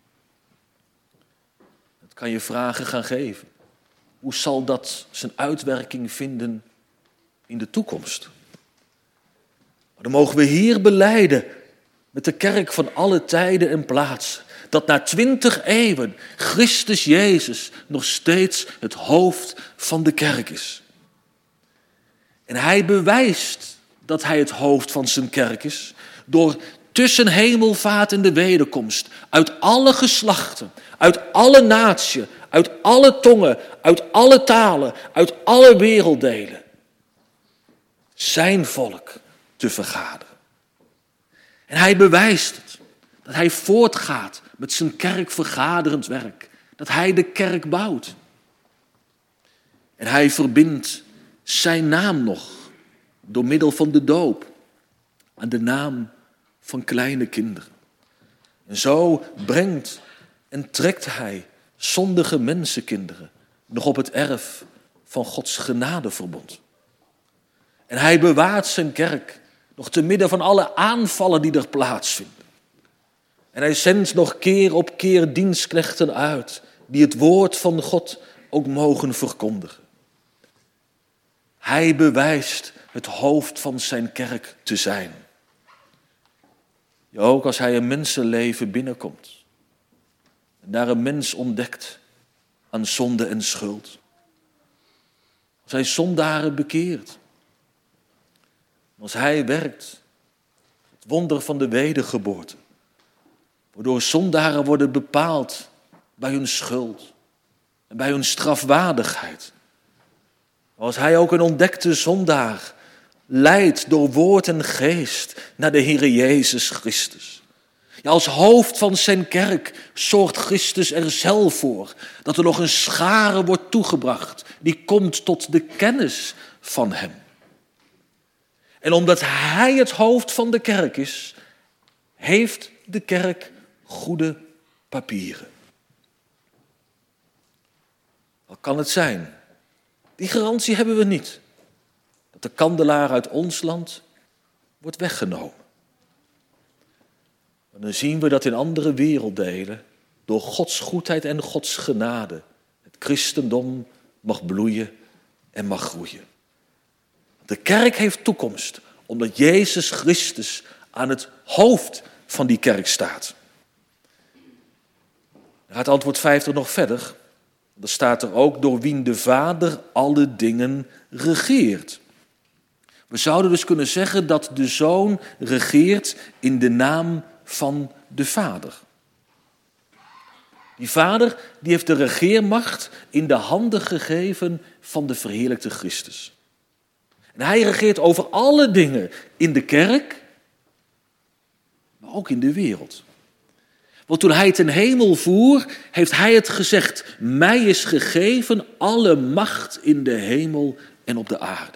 Dat kan je vragen gaan geven. Hoe zal dat zijn uitwerking vinden in de toekomst? Maar dan mogen we hier belijden met de kerk van alle tijden en plaatsen, dat na twintig eeuwen Christus Jezus nog steeds het hoofd van de kerk is. En hij bewijst dat hij het hoofd van zijn kerk is door tussen hemelvaart en de wederkomst uit alle geslachten, uit alle naties, uit alle tongen, uit alle talen, uit alle werelddelen zijn volk te vergaderen. En hij bewijst het, dat hij voortgaat met zijn kerkvergaderend werk, dat hij de kerk bouwt. En hij verbindt zijn naam nog door middel van de doop aan de naam van kleine kinderen. En zo brengt en trekt hij zondige mensenkinderen nog op het erf van Gods genadeverbond. En hij bewaart zijn kerk nog te midden van alle aanvallen die er plaatsvinden. En hij zendt nog keer op keer dienstknechten uit die het woord van God ook mogen verkondigen. Hij bewijst het hoofd van zijn kerk te zijn. Ja, ook als hij een mensenleven binnenkomt en daar een mens ontdekt aan zonde en schuld. Als hij zondaren bekeert. Als hij werkt, het wonder van de wedergeboorte, waardoor zondaren worden bepaald bij hun schuld en bij hun strafwaardigheid. Als hij ook een ontdekte zondaar leidt door woord en geest naar de Heere Jezus Christus. Ja, als hoofd van zijn kerk zorgt Christus er zelf voor dat er nog een schare wordt toegebracht die komt tot de kennis van hem. En omdat hij het hoofd van de kerk is, heeft de kerk goede papieren. Wat kan het zijn? Die garantie hebben we niet. Dat de kandelaar uit ons land wordt weggenomen. Maar dan zien we dat in andere werelddelen door Gods goedheid en Gods genade het christendom mag bloeien en mag groeien. De kerk heeft toekomst omdat Jezus Christus aan het hoofd van die kerk staat. Dan gaat antwoord vijftig nog verder. Dan staat er ook door wien de Vader alle dingen regeert. We zouden dus kunnen zeggen dat de Zoon regeert in de naam van de Vader. Die Vader die heeft de regeermacht in de handen gegeven van de verheerlijkte Christus. En hij regeert over alle dingen in de kerk, maar ook in de wereld. Want toen hij ten hemel voer, heeft hij het gezegd: mij is gegeven alle macht in de hemel en op de aarde.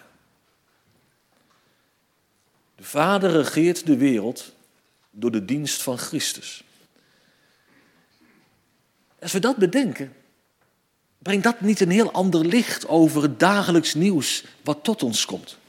De Vader regeert de wereld door de dienst van Christus. Als we dat bedenken, brengt dat niet een heel ander licht over het dagelijks nieuws wat tot ons komt.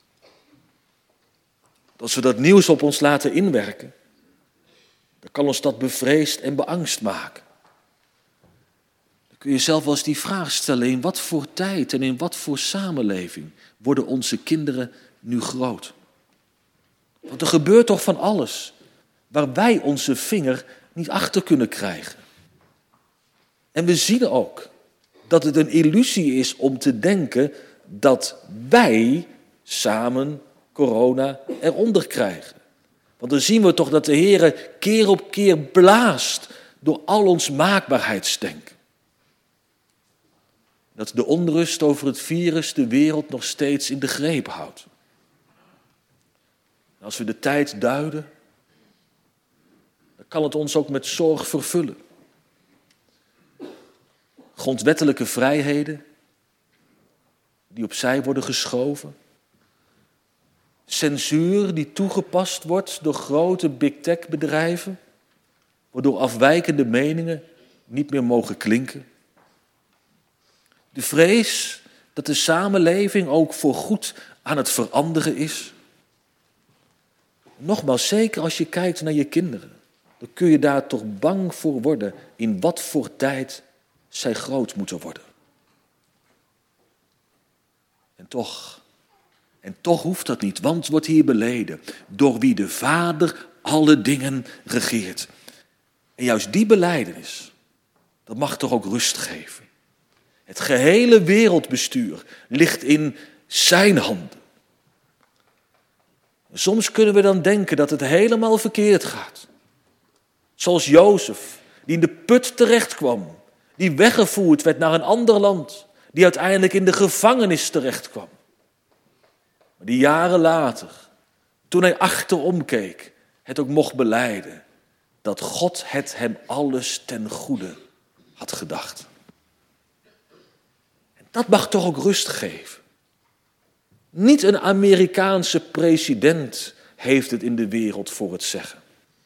Als we dat nieuws op ons laten inwerken, dan kan ons dat bevreesd en beangst maken. Dan kun je zelf wel eens die vraag stellen: in wat voor tijd en in wat voor samenleving worden onze kinderen nu groot? Want er gebeurt toch van alles waar wij onze vinger niet achter kunnen krijgen. En we zien ook dat het een illusie is om te denken dat wij samen corona eronder krijgen. Want dan zien we toch dat de Heer keer op keer blaast door al ons maakbaarheidsdenken. Dat de onrust over het virus de wereld nog steeds in de greep houdt. En als we de tijd duiden, dan kan het ons ook met zorg vervullen. Grondwettelijke vrijheden die opzij worden geschoven. Censuur die toegepast wordt door grote big tech bedrijven, waardoor afwijkende meningen niet meer mogen klinken. De vrees dat de samenleving ook voorgoed aan het veranderen is. Nogmaals, zeker als je kijkt naar je kinderen, dan kun je daar toch bang voor worden in wat voor tijd zij groot moeten worden. En toch, en toch hoeft dat niet, want het wordt hier beleden: door wie de Vader alle dingen regeert. En juist die belijdenis, dat mag toch ook rust geven. Het gehele wereldbestuur ligt in zijn handen. En soms kunnen we dan denken dat het helemaal verkeerd gaat. Zoals Jozef, die in de put terecht kwam, die weggevoerd werd naar een ander land, die uiteindelijk in de gevangenis terecht kwam. Maar die jaren later, toen hij achterom keek, het ook mocht belijden dat God het hem alles ten goede had gedacht. En dat mag toch ook rust geven. Niet een Amerikaanse president heeft het in de wereld voor het zeggen.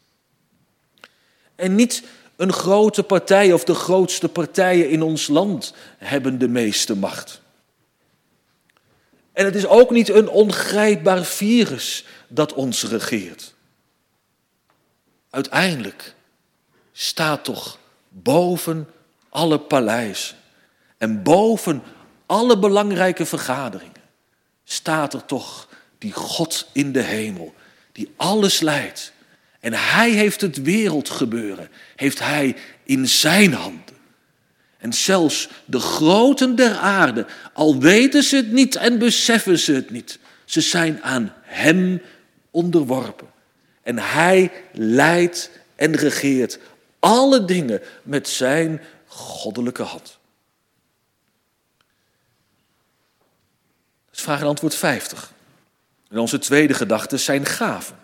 En niet een grote partij of de grootste partijen in ons land hebben de meeste macht. En het is ook niet een ongrijpbaar virus dat ons regeert. Uiteindelijk staat toch boven alle paleizen en boven alle belangrijke vergaderingen staat er toch die God in de hemel, die alles leidt. En hij heeft het wereldgebeuren, heeft hij in zijn handen. En zelfs de groten der aarde, al weten ze het niet en beseffen ze het niet, ze zijn aan hem onderworpen. En hij leidt en regeert alle dingen met zijn goddelijke hand. Dat is vraag en antwoord vijftig. En onze tweede gedachte zijn gaven.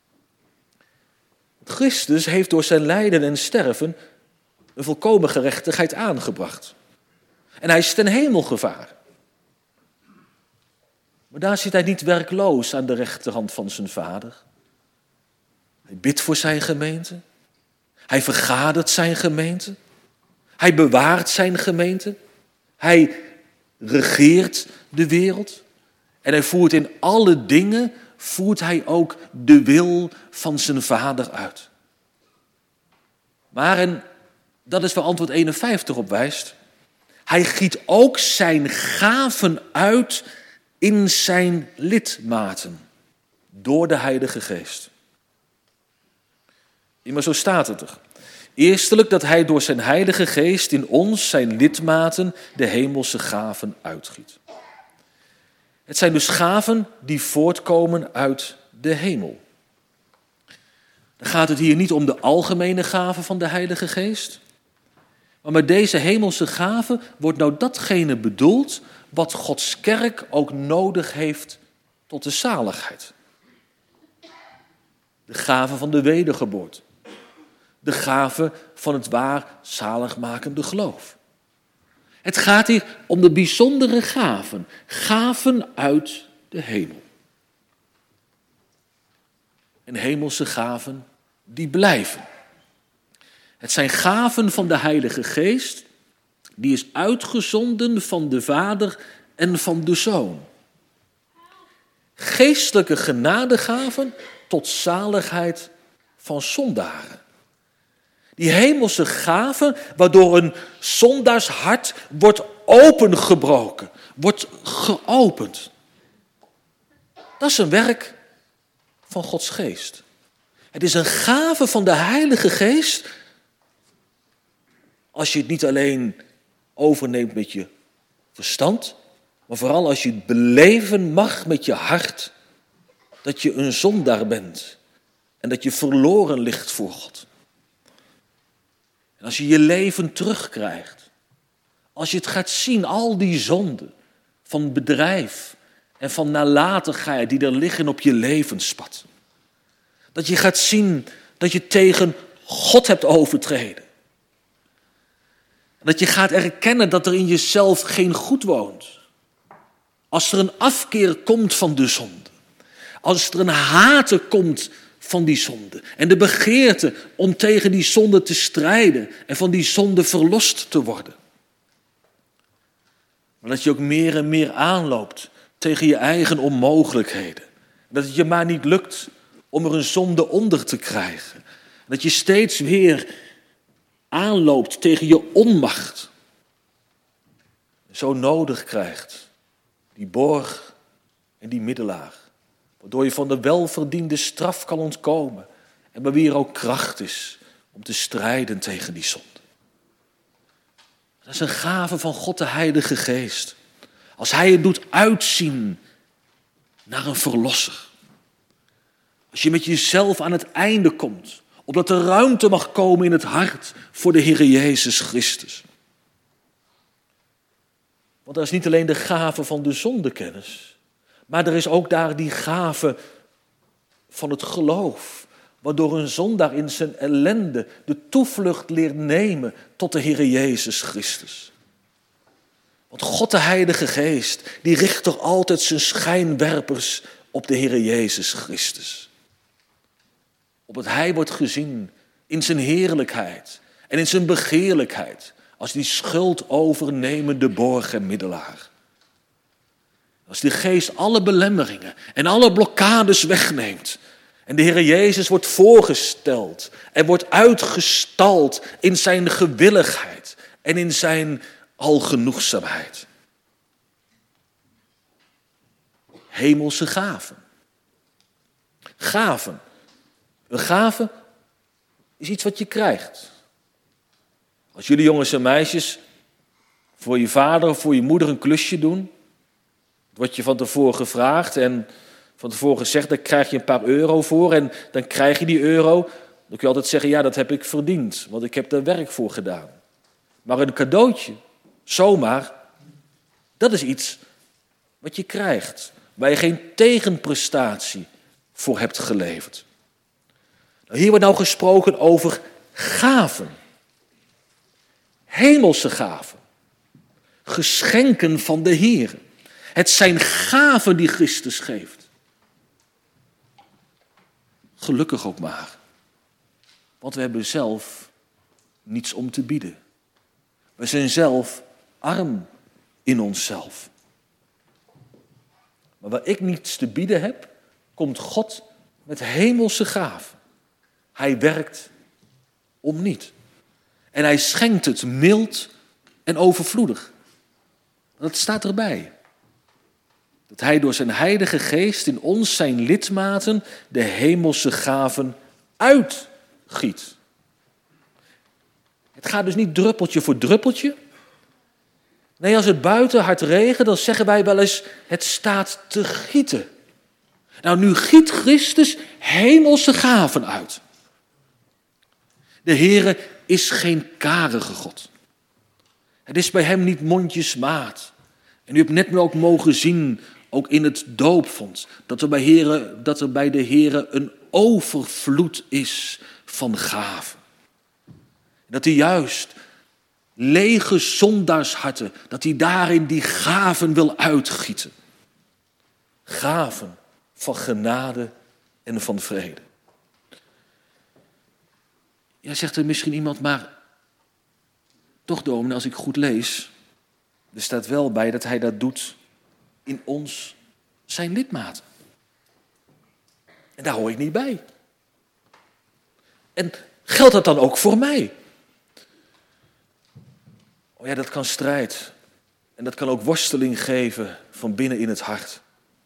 Christus heeft door zijn lijden en sterven een volkomen gerechtigheid aangebracht. En hij is ten hemel gevaren. Maar daar zit hij niet werkloos aan de rechterhand van zijn Vader. Hij bidt voor zijn gemeente. Hij vergadert zijn gemeente. Hij bewaart zijn gemeente. Hij regeert de wereld. En hij voert in alle dingen, voert hij ook de wil van zijn Vader uit. Maar, en dat is waar antwoord eenenvijftig op wijst, hij giet ook zijn gaven uit in zijn lidmaten, door de Heilige Geest. Maar zo staat het er. Eerstelijk dat hij door zijn Heilige Geest in ons, zijn lidmaten, de hemelse gaven uitgiet. Het zijn dus gaven die voortkomen uit de hemel. Dan gaat het hier niet om de algemene gaven van de Heilige Geest. Maar met deze hemelse gave wordt nou datgene bedoeld wat Gods kerk ook nodig heeft tot de zaligheid. De gave van de wedergeboorte. De gave van het waar zaligmakende geloof. Het gaat hier om de bijzondere gaven. Gaven uit de hemel. En hemelse gaven die blijven. Het zijn gaven van de Heilige Geest, die is uitgezonden van de Vader en van de Zoon. Geestelijke genadegaven tot zaligheid van zondaren. Die hemelse gaven waardoor een zondaarshart wordt opengebroken, wordt geopend. Dat is een werk van Gods Geest. Het is een gave van de Heilige Geest als je het niet alleen overneemt met je verstand, maar vooral als je het beleven mag met je hart dat je een zondaar bent en dat je verloren ligt voor God. En als je je leven terugkrijgt, als je het gaat zien, al die zonden van bedrijf en van nalatigheid die er liggen op je levenspad. Dat je gaat zien dat je tegen God hebt overtreden. Dat je gaat erkennen dat er in jezelf geen goed woont. Als er een afkeer komt van de zonde. Als er een haten komt van die zonde. En de begeerte om tegen die zonde te strijden. En van die zonde verlost te worden. Maar dat je ook meer en meer aanloopt tegen je eigen onmogelijkheden. Dat het je maar niet lukt om er een zonde onder te krijgen. Dat je steeds weer aanloopt tegen je onmacht. Zo nodig krijgt die borg en die middelaar. Waardoor je van de welverdiende straf kan ontkomen. En bij wie er ook kracht is om te strijden tegen die zonde. Dat is een gave van God de Heilige Geest. Als Hij het doet uitzien naar een verlosser. Als je met jezelf aan het einde komt. Opdat er ruimte mag komen in het hart voor de Heer Jezus Christus. Want er is niet alleen de gave van de zondekennis. Maar er is ook daar die gave van het geloof. Waardoor een zondaar in zijn ellende de toevlucht leert nemen tot de Heer Jezus Christus. Want God de Heilige Geest, die richt toch altijd zijn schijnwerpers op de Heer Jezus Christus. Opdat Hij wordt gezien in zijn heerlijkheid en in zijn begeerlijkheid. Als die schuld overnemende borg en middelaar. Als die Geest alle belemmeringen en alle blokkades wegneemt. En de Heer Jezus wordt voorgesteld en wordt uitgestald in zijn gewilligheid en in zijn algenoegzaamheid. Hemelse gaven. Gaven. Een gave is iets wat je krijgt. Als jullie jongens en meisjes voor je vader of voor je moeder een klusje doen, word je van tevoren gevraagd en van tevoren gezegd, daar krijg je een paar euro voor en dan krijg je die euro. Dan kun je altijd zeggen, ja, dat heb ik verdiend, want ik heb daar werk voor gedaan. Maar een cadeautje, zomaar, dat is iets wat je krijgt, waar je geen tegenprestatie voor hebt geleverd. Nou, hier wordt nou gesproken over gaven. Hemelse gaven. Geschenken van de Heer. Het zijn gaven die Christus geeft. Gelukkig ook maar. Want we hebben zelf niets om te bieden. We zijn zelf arm in onszelf. Maar waar ik niets te bieden heb, komt God met hemelse gaven. Hij werkt om niet. En hij schenkt het mild en overvloedig. Dat staat erbij. Dat hij door zijn Heilige Geest in ons zijn lidmaten de hemelse gaven uitgiet. Het gaat dus niet druppeltje voor druppeltje. Nee, als het buiten hard regent, dan zeggen wij wel eens, het staat te gieten. Nou, nu giet Christus hemelse gaven uit. De Heere is geen karige God. Het is bij hem niet mondjesmaat. En u hebt net ook mogen zien, ook in het doopvond, dat er bij, Here, dat er bij de Here een overvloed is van gaven. Dat hij juist lege zondaarsharten, dat hij daarin die gaven wil uitgieten. Gaven van genade en van vrede. Ja, zegt er misschien iemand, maar toch dominee, als ik goed lees, er staat wel bij dat hij dat doet in ons, zijn lidmaten. En daar hoor ik niet bij. En geldt dat dan ook voor mij? Oh ja, dat kan strijd. En dat kan ook worsteling geven van binnen in het hart.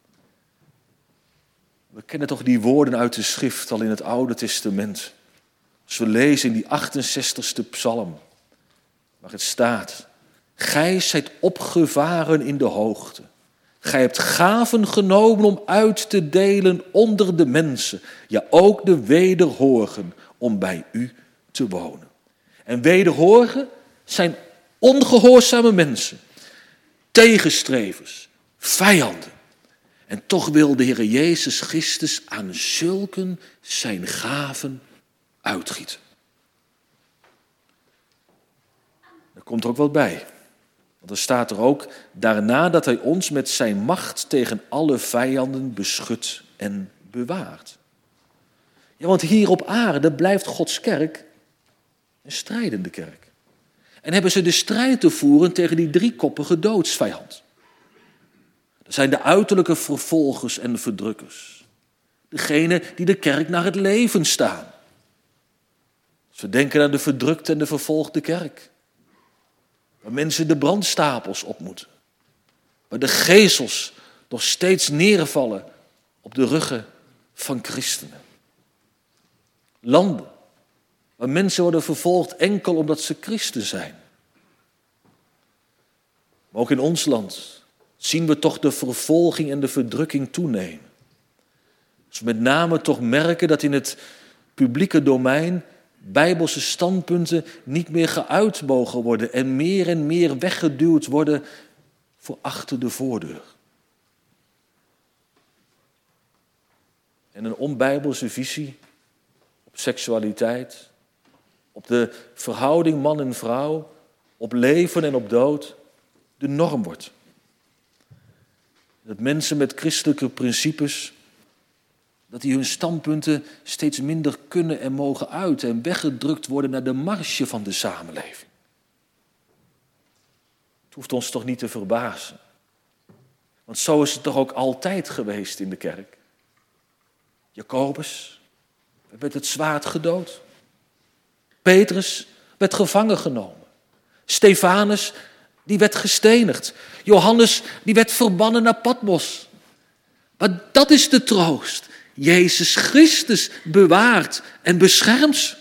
We kennen toch die woorden uit de schrift al in het Oude Testament. Als we lezen in die achtenzestigste psalm, waar het staat: Gij zijt opgevaren in de hoogte. Gij hebt gaven genomen om uit te delen onder de mensen. Ja, ook de wederhorigen om bij u te wonen. En wederhorigen zijn ongehoorzame mensen, tegenstrevers, vijanden. En toch wil de Heer Jezus Christus aan zulken zijn gaven uitgieten. Er komt er ook wat bij. Want er staat er ook, daarna dat hij ons met zijn macht tegen alle vijanden beschut en bewaart. Ja, want hier op aarde blijft Gods kerk een strijdende kerk. En hebben ze de strijd te voeren tegen die driekoppige doodsvijand. Dat zijn de uiterlijke vervolgers en verdrukkers. Degene die de kerk naar het leven staan. Ze denken aan de verdrukte en de vervolgde kerk. Waar mensen de brandstapels op moeten. Waar de gezels nog steeds neervallen op de ruggen van christenen. Landen waar mensen worden vervolgd enkel omdat ze christen zijn. Maar ook in ons land zien we toch de vervolging en de verdrukking toenemen. Als we met name toch merken dat in het publieke domein Bijbelse standpunten niet meer geuit mogen worden en meer en meer weggeduwd worden voor achter de voordeur. En een onbijbelse visie op seksualiteit, op de verhouding man en vrouw, op leven en op dood, de norm wordt. Dat mensen met christelijke principes, dat die hun standpunten steeds minder kunnen en mogen uiten en weggedrukt worden naar de marge van de samenleving. Het hoeft ons toch niet te verbazen. Want zo is het toch ook altijd geweest in de kerk. Jacobus werd met het zwaard gedood. Petrus werd gevangen genomen. Stefanus, die werd gestenigd. Johannes, die werd verbannen naar Patmos. Maar dat is de troost. Jezus Christus bewaart en beschermt.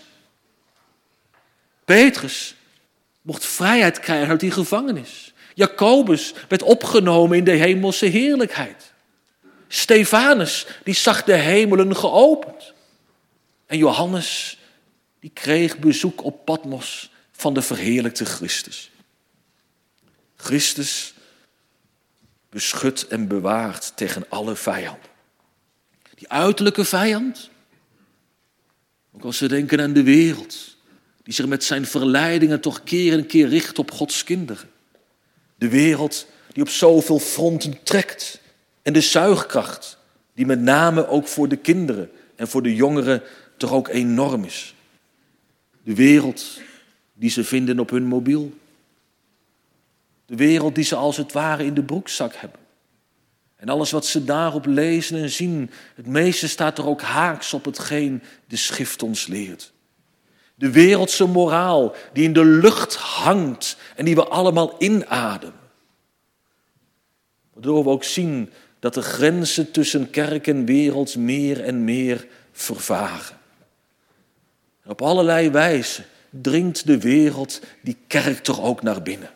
Petrus mocht vrijheid krijgen uit die gevangenis. Jacobus werd opgenomen in de hemelse heerlijkheid. Stefanus, die zag de hemelen geopend. En Johannes, die kreeg bezoek op Patmos van de verheerlijkte Christus. Christus beschut en bewaart tegen alle vijanden. Die uiterlijke vijand, ook als we denken aan de wereld, die zich met zijn verleidingen toch keer en keer richt op Gods kinderen. De wereld die op zoveel fronten trekt en de zuigkracht die met name ook voor de kinderen en voor de jongeren toch ook enorm is. De wereld die ze vinden op hun mobiel. De wereld die ze als het ware in de broekzak hebben. En alles wat ze daarop lezen en zien, het meeste staat er ook haaks op hetgeen de schrift ons leert. De wereldse moraal die in de lucht hangt en die we allemaal inademen. Waardoor we ook zien dat de grenzen tussen kerk en wereld meer en meer vervagen. En op allerlei wijzen dringt de wereld die kerk toch ook naar binnen.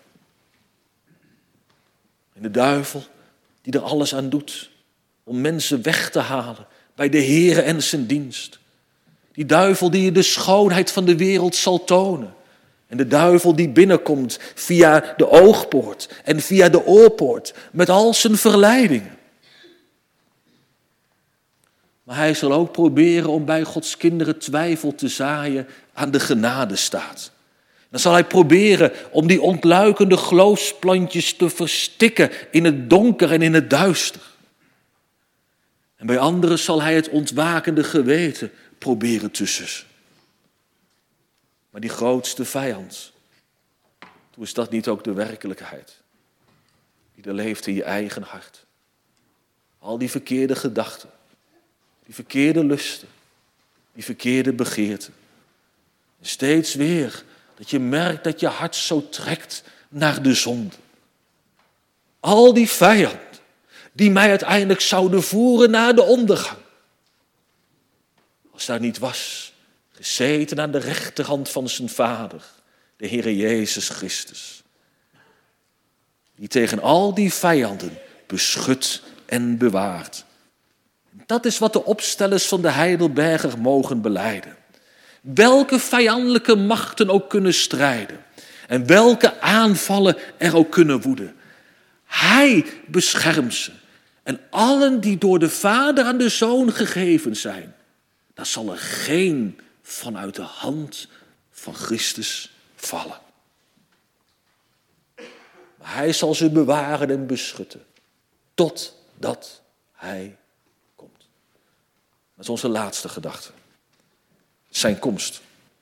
En de duivel die er alles aan doet om mensen weg te halen bij de Heere en zijn dienst. Die duivel die je de schoonheid van de wereld zal tonen En de duivel die binnenkomt via de oogpoort en via de oorpoort met al zijn verleidingen. Maar hij zal ook proberen om bij Gods kinderen twijfel te zaaien aan de genadestaat. Dan zal hij proberen om die ontluikende geloofsplantjes te verstikken in het donker en in het duister. En bij anderen zal hij het ontwakende geweten proberen te sussen. Maar die grootste vijand, hoe is dat niet ook de werkelijkheid? Die er leeft in je eigen hart. Al die verkeerde gedachten, die verkeerde lusten, die verkeerde begeerten. En steeds weer dat je merkt dat je hart zo trekt naar de zonde. Al die vijand die mij uiteindelijk zouden voeren naar de ondergang. Als daar niet was, gezeten aan de rechterhand van zijn Vader, de Heere Jezus Christus. Die tegen al die vijanden beschut en bewaart. Dat is wat de opstellers van de Heidelberger mogen belijden. Welke vijandelijke machten ook kunnen strijden. En welke aanvallen er ook kunnen woeden. Hij beschermt ze. En allen die door de Vader aan de Zoon gegeven zijn. Daar zal er geen vanuit de hand van Christus vallen. Maar hij zal ze bewaren en beschutten. Totdat hij komt. Dat is onze laatste gedachte. Zijn komst.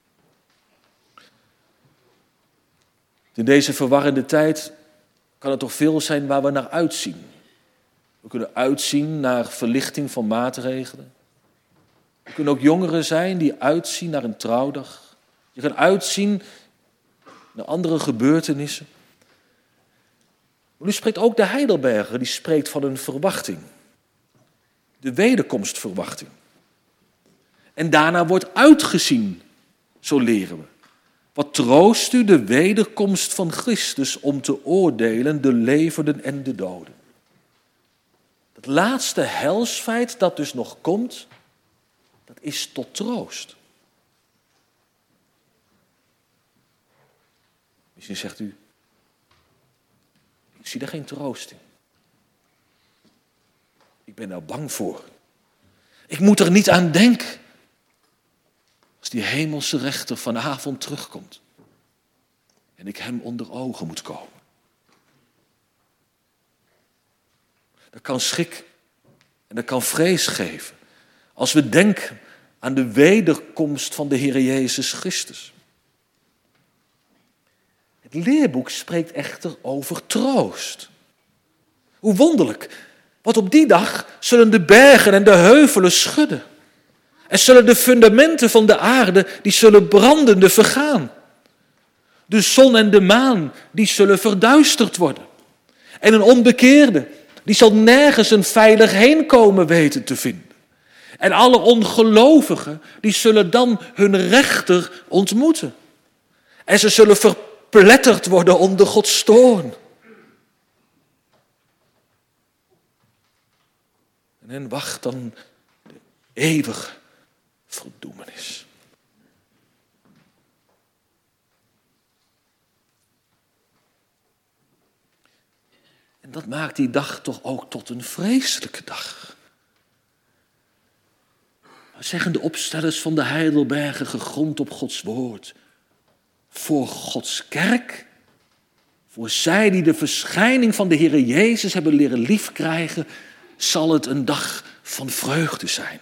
In deze verwarrende tijd kan het toch veel zijn waar we naar uitzien. We kunnen uitzien naar verlichting van maatregelen. Er kunnen ook jongeren zijn die uitzien naar een trouwdag. Je kan uitzien naar andere gebeurtenissen. Maar nu spreekt ook de Heidelberger, die spreekt van een verwachting. De wederkomstverwachting. En daarna wordt uitgezien, zo leren we. Wat troost u de wederkomst van Christus om te oordelen de levenden en de doden. Het laatste helsfeit dat dus nog komt, dat is tot troost. Misschien zegt u, ik zie daar geen troost in. Ik ben daar bang voor. Ik moet er niet aan denken. Als die hemelse rechter vanavond terugkomt. En ik hem onder ogen moet komen. Dat kan schrik en dat kan vrees geven. Als we denken aan de wederkomst van de Heer Jezus Christus. Het leerboek spreekt echter over troost. Hoe wonderlijk. Want op die dag zullen de bergen en de heuvelen schudden. En zullen de fundamenten van de aarde, die zullen brandende vergaan. De zon en de maan, die zullen verduisterd worden. En een onbekeerde, die zal nergens een veilig heenkomen weten te vinden. En alle ongelovigen, die zullen dan hun rechter ontmoeten. En ze zullen verpletterd worden onder Gods toorn. En hen wacht dan de eeuwige verdoemenis. En dat maakt die dag toch ook tot een vreselijke dag. Maar zeggen de opstellers van de Heidelberger, gegrond op Gods woord, voor Gods kerk, voor zij die de verschijning van de Heere Jezus hebben leren liefkrijgen, zal het een dag van vreugde zijn.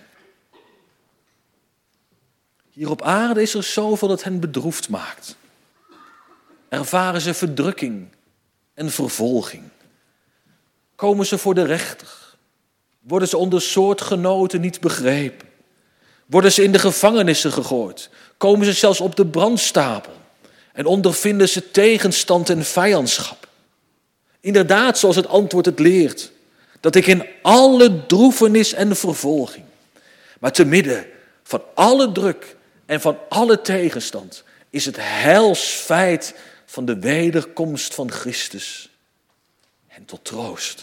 Hier op aarde is er zoveel dat hen bedroefd maakt. Ervaren ze verdrukking en vervolging. Komen ze voor de rechter. Worden ze onder soortgenoten niet begrepen. Worden ze in de gevangenissen gegooid. Komen ze zelfs op de brandstapel. En ondervinden ze tegenstand en vijandschap. Inderdaad, zoals het antwoord het leert. Dat ik in alle droefenis en vervolging. Maar te midden van alle druk en van alle tegenstand is het heilsfeit van de wederkomst van Christus hen tot troost.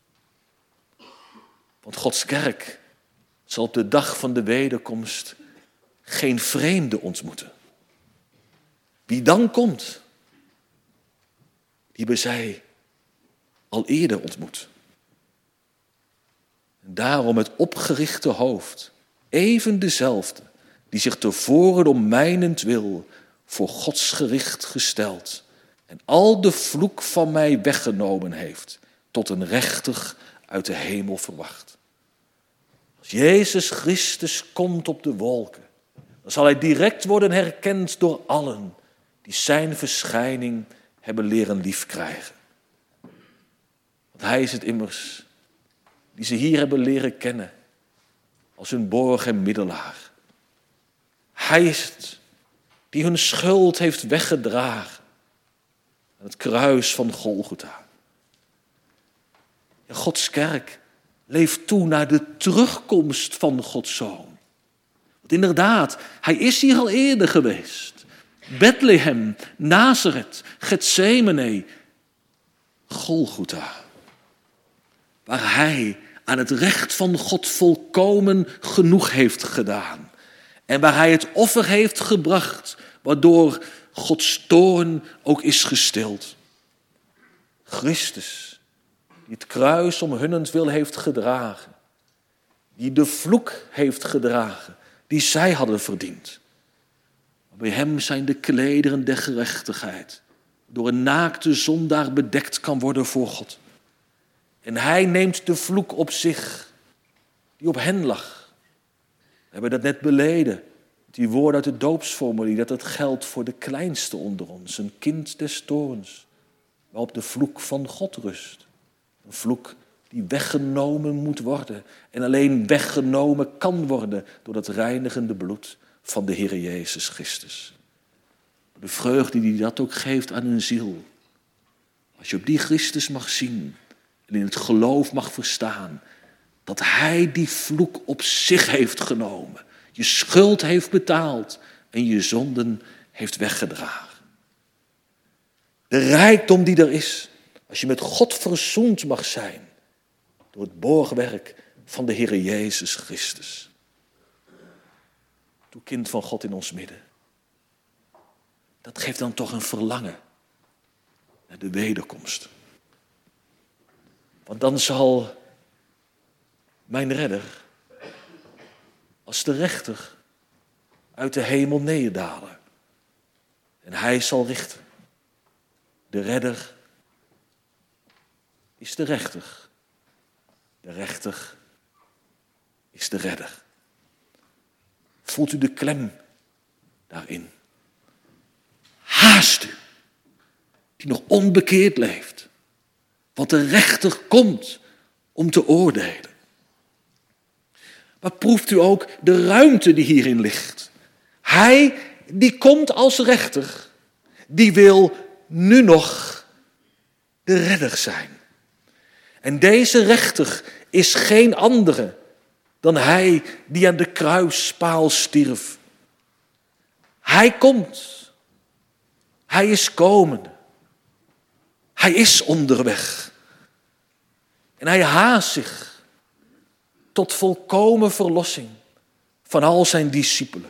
Want Gods kerk zal op de dag van de wederkomst geen vreemde ontmoeten. Wie dan komt, die hebben zij al eerder ontmoet. En daarom het opgerichte hoofd, even dezelfde, die zich tevoren om mijnentwil voor Gods gericht gesteld en al de vloek van mij weggenomen heeft, tot een rechter uit de hemel verwacht. Als Jezus Christus komt op de wolken, dan zal hij direct worden herkend door allen die zijn verschijning hebben leren liefkrijgen. Want hij is het immers die ze hier hebben leren kennen als hun borg en middelaar. Hij is het die hun schuld heeft weggedragen aan het kruis van Golgotha. En Gods kerk leeft toe naar de terugkomst van Gods Zoon. Want inderdaad, hij is hier al eerder geweest. Bethlehem, Nazareth, Getsemane, Golgotha. Waar hij aan het recht van God volkomen genoeg heeft gedaan. En waar hij het offer heeft gebracht, waardoor Gods toorn ook is gestild. Christus, die het kruis om hunnentwil heeft gedragen. Die de vloek heeft gedragen, die zij hadden verdiend. Maar bij hem zijn de klederen der gerechtigheid door een naakte zondaar bedekt kan worden voor God. En hij neemt de vloek op zich, die op hen lag. We hebben dat net beleden, die woorden uit het doopsformulier, dat het geldt voor de kleinste onder ons, een kind des toorns, waarop de vloek van God rust. Een vloek die weggenomen moet worden en alleen weggenomen kan worden door het reinigende bloed van de Heer Jezus Christus. De vreugde die dat ook geeft aan een ziel. Als je op die Christus mag zien en in het geloof mag verstaan dat hij die vloek op zich heeft genomen, je schuld heeft betaald en je zonden heeft weggedragen. De rijkdom die er is, als je met God verzoend mag zijn door het borgwerk van de Heer Jezus Christus. Toe kind van God in ons midden. Dat geeft dan toch een verlangen naar de wederkomst. Want dan zal mijn redder als de rechter uit de hemel neerdalen. En hij zal richten. De redder is de rechter. De rechter is de redder. Voelt u de klem daarin? Haast u, die nog onbekeerd leeft. Want de rechter komt om te oordelen. Maar proeft u ook de ruimte die hierin ligt. Hij die komt als rechter, die wil nu nog de redder zijn. En deze rechter is geen andere dan hij die aan de kruispaal stierf. Hij komt. Hij is komende. Hij is onderweg. En hij haast zich tot volkomen verlossing van al zijn discipelen.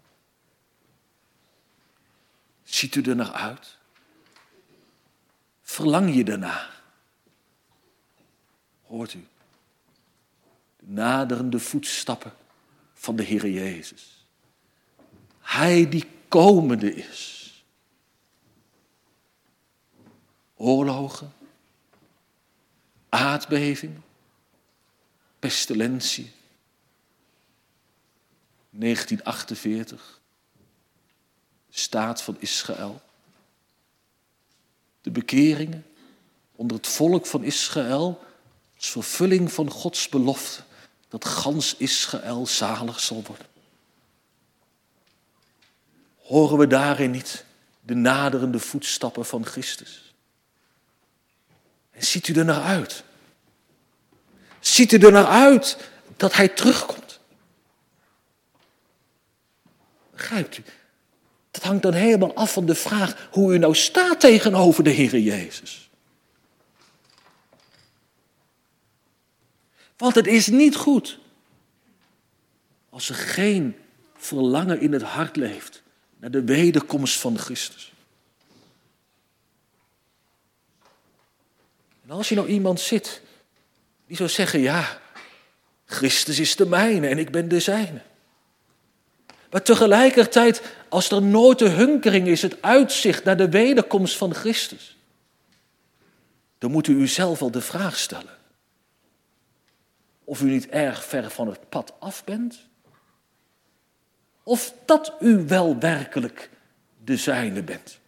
Ziet u er naar uit? Verlang je daarna? Hoort u de naderende voetstappen van de Heer Jezus? Hij die komende is. Oorlogen, aardbevingen, pestilentie. negentien achtenveertig, de staat van Israël. De bekeringen onder het volk van Israël als vervulling van Gods belofte dat gans Israël zalig zal worden. Horen we daarin niet de naderende voetstappen van Christus? En ziet u er naar uit? Ziet u er naar uit dat hij terugkomt? Begrijpt u? Dat hangt dan helemaal af van de vraag hoe u nou staat tegenover de Heer Jezus. Want het is niet goed als er geen verlangen in het hart leeft naar de wederkomst van Christus. En als je nou iemand zit die zou zeggen, ja, Christus is de mijne en ik ben de zijne. Maar tegelijkertijd, als er nooit de hunkering is, het uitzicht naar de wederkomst van Christus, dan moet u uzelf al de vraag stellen of u niet erg ver van het pad af bent, of dat u wel werkelijk de zijne bent.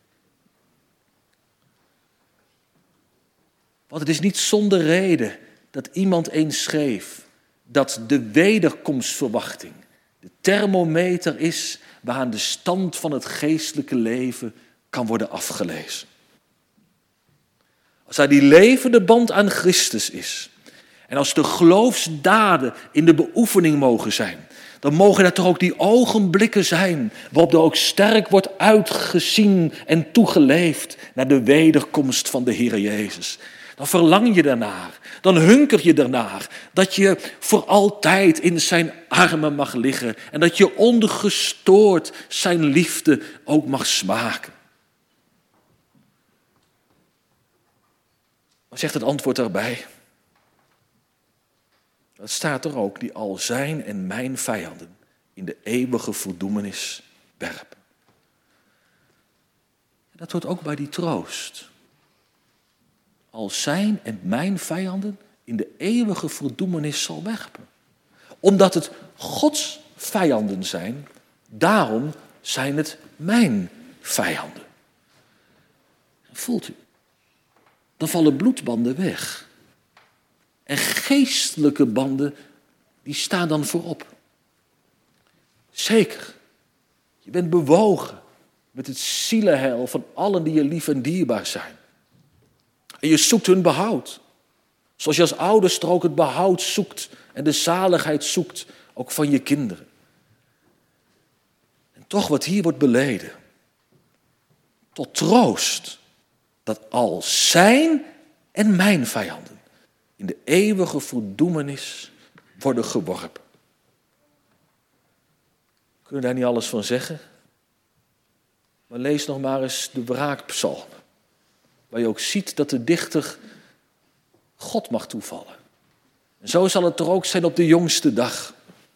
Want het is niet zonder reden dat iemand eens schreef dat de wederkomstverwachting de thermometer is waaraan de stand van het geestelijke leven kan worden afgelezen. Als daar die levende band aan Christus is en als de geloofsdaden in de beoefening mogen zijn, dan mogen dat toch ook die ogenblikken zijn waarop er ook sterk wordt uitgezien en toegeleefd naar de wederkomst van de Heer Jezus. Dan verlang je daarnaar, dan hunker je ernaar dat je voor altijd in zijn armen mag liggen en dat je ongestoord zijn liefde ook mag smaken. Wat zegt het antwoord daarbij? Dat staat er ook, die al zijn en mijn vijanden in de eeuwige verdoemenis werpen. Dat hoort ook bij die troost. Al zijn en mijn vijanden in de eeuwige verdoemenis zal werpen. Omdat het Gods vijanden zijn, daarom zijn het mijn vijanden. Voelt u? Dan vallen bloedbanden weg. En geestelijke banden, die staan dan voorop. Zeker, je bent bewogen met het zielenheil van allen die je lief en dierbaar zijn. En je zoekt hun behoud. Zoals je als ouders er ook het behoud zoekt en de zaligheid zoekt, ook van je kinderen. En toch wat hier wordt beleden, tot troost, dat al zijn en mijn vijanden in de eeuwige verdoemenis worden geworpen. Kunnen we daar niet alles van zeggen? Maar lees nog maar eens de wraakpsalm, waar je ook ziet dat de dichter God mag toevallen. En zo zal het er ook zijn op de jongste dag.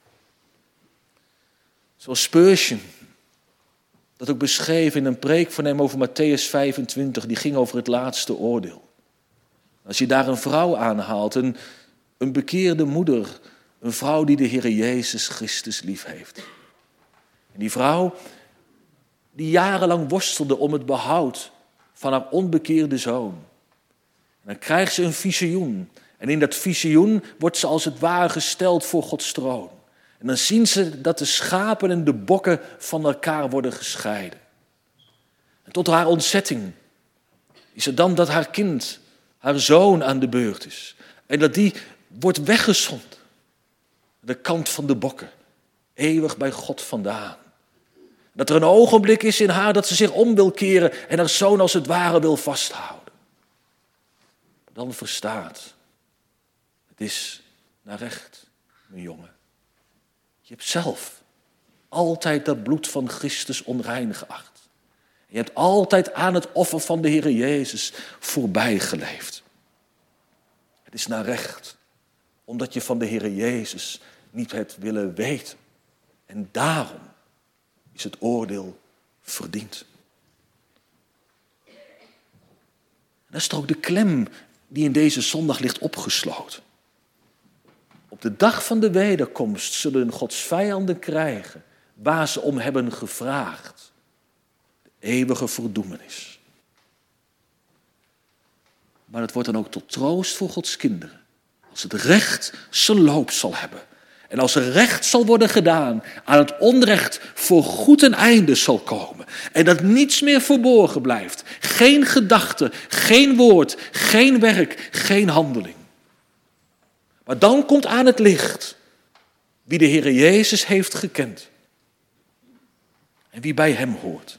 Zoals Spurgeon dat ook beschreef in een preek van hem over Mattheüs vijfentwintig, die ging over het laatste oordeel. Als je daar een vrouw aanhaalt, een, een bekeerde moeder, een vrouw die de Heer Jezus Christus lief heeft. En die vrouw die jarenlang worstelde om het behoud van haar onbekeerde zoon. En dan krijgt ze een visioen. En in dat visioen wordt ze als het ware gesteld voor Gods troon. En dan zien ze dat de schapen en de bokken van elkaar worden gescheiden. En tot haar ontzetting is het dan dat haar kind, haar zoon aan de beurt is. En dat die wordt weggezonden. De kant van de bokken. Eeuwig bij God vandaan. Dat er een ogenblik is in haar dat ze zich om wil keren en haar zoon als het ware wil vasthouden. Dan verstaat, het is naar recht, mijn jongen. Je hebt zelf altijd dat bloed van Christus onrein geacht. Je hebt altijd aan het offer van de Heer Jezus voorbij geleefd. Het is naar recht, omdat je van de Heer Jezus niet hebt willen weten. En daarom is het oordeel verdiend. Dat is toch ook de klem die in deze zondag ligt opgesloten. Op de dag van de wederkomst zullen Gods vijanden krijgen waar ze om hebben gevraagd. De eeuwige verdoemenis. Maar het wordt dan ook tot troost voor Gods kinderen. Als het recht zijn loop zal hebben. En als er recht zal worden gedaan aan het onrecht voor goed een einde zal komen. En dat niets meer verborgen blijft. Geen gedachte, geen woord, geen werk, geen handeling. Maar dan komt aan het licht wie de Heer Jezus heeft gekend. En wie bij hem hoort.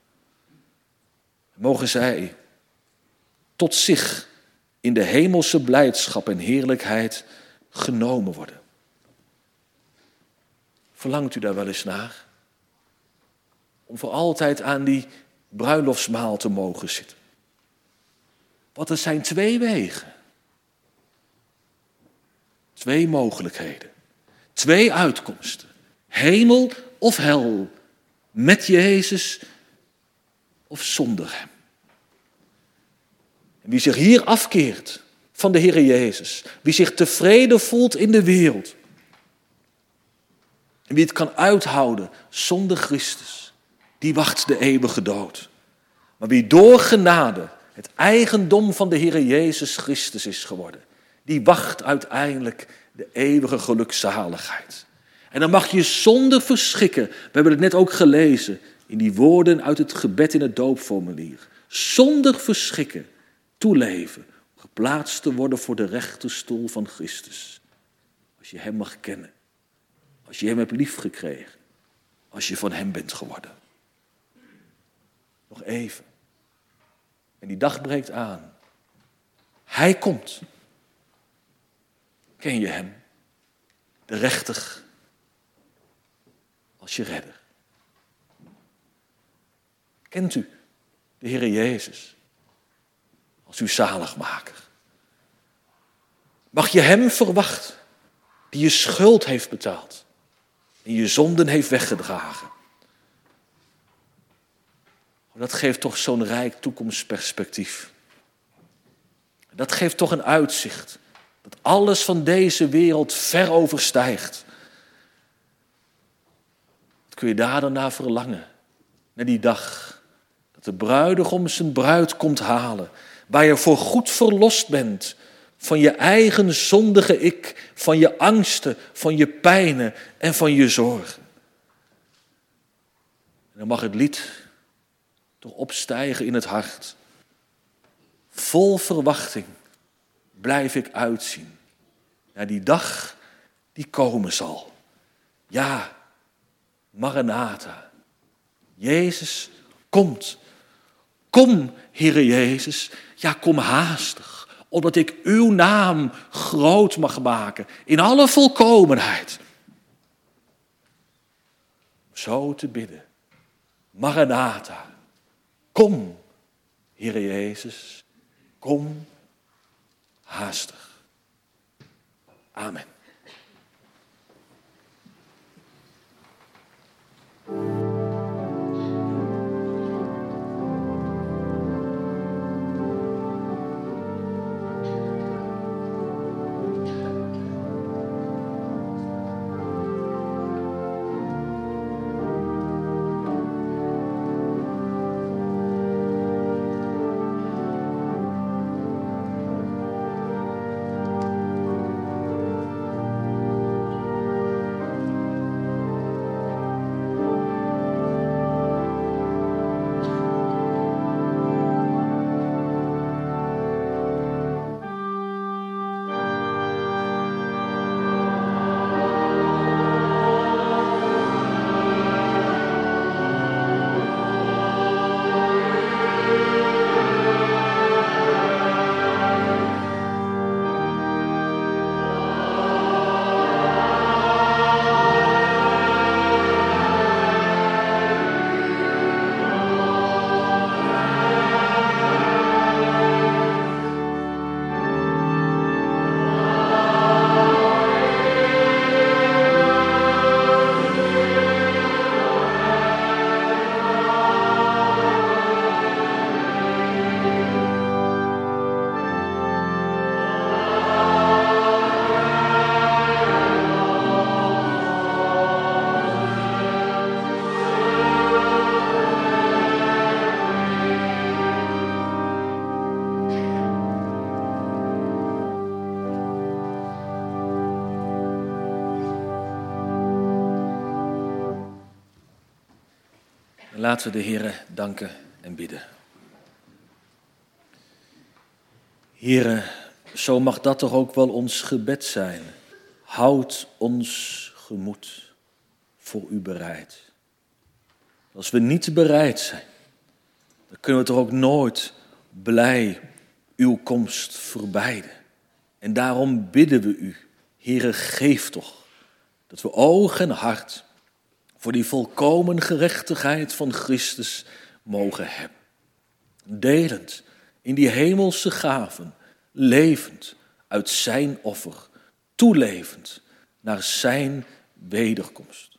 Mogen zij tot zich in de hemelse blijdschap en heerlijkheid genomen worden. Verlangt u daar wel eens naar? om voor altijd aan die bruiloftsmaal te mogen zitten. Want er zijn twee wegen. Twee mogelijkheden. Twee uitkomsten. Hemel of hel. Met Jezus of zonder hem. En wie zich hier afkeert van de Heere Jezus. Wie zich tevreden voelt in de wereld. En wie het kan uithouden zonder Christus. Die wacht de eeuwige dood. Maar wie door genade het eigendom van de Heere Jezus Christus is geworden. Die wacht uiteindelijk de eeuwige gelukzaligheid. En dan mag je zonder verschikken, we hebben het net ook gelezen in die woorden uit het gebed in het doopformulier. Zonder verschikken toeleven, geplaatst te worden voor de rechterstoel van Christus. Als je hem mag kennen, als je hem hebt liefgekregen, als je van hem bent geworden. Nog even. En die dag breekt aan. Hij komt. Ken je hem? De rechter als je redder. Kent u de Heere Jezus als uw zaligmaker? Mag je hem verwachten die je schuld heeft betaald en je zonden heeft weggedragen? Dat geeft toch zo'n rijk toekomstperspectief. Dat geeft toch een uitzicht dat alles van deze wereld ver overstijgt. Wat kun je daar dan naar verlangen? Naar die dag dat de bruidegom zijn bruid komt halen. Waar je voor goed verlost bent van je eigen zondige ik. Van je angsten, van je pijnen en van je zorgen. En dan mag het lied toch opstijgen in het hart. Vol verwachting blijf ik uitzien naar die dag die komen zal. Ja, Maranatha. Jezus komt. Kom, Heere Jezus. Ja, kom haastig. Opdat ik uw naam groot mag maken in alle volkomenheid. Zo te bidden. Maranatha. Kom, Heere Jezus. Kom haastig. Amen. Laten we de Heere danken en bidden. Heere, zo mag dat toch ook wel ons gebed zijn. Houd ons gemoed voor u bereid. Als we niet bereid zijn, dan kunnen we toch ook nooit blij uw komst verbeiden. En daarom bidden we u, Heere, geef toch dat we oog en hart voor die volkomen gerechtigheid van Christus mogen hebben. Delend in die hemelse gaven, levend uit zijn offer, toelevend naar zijn wederkomst.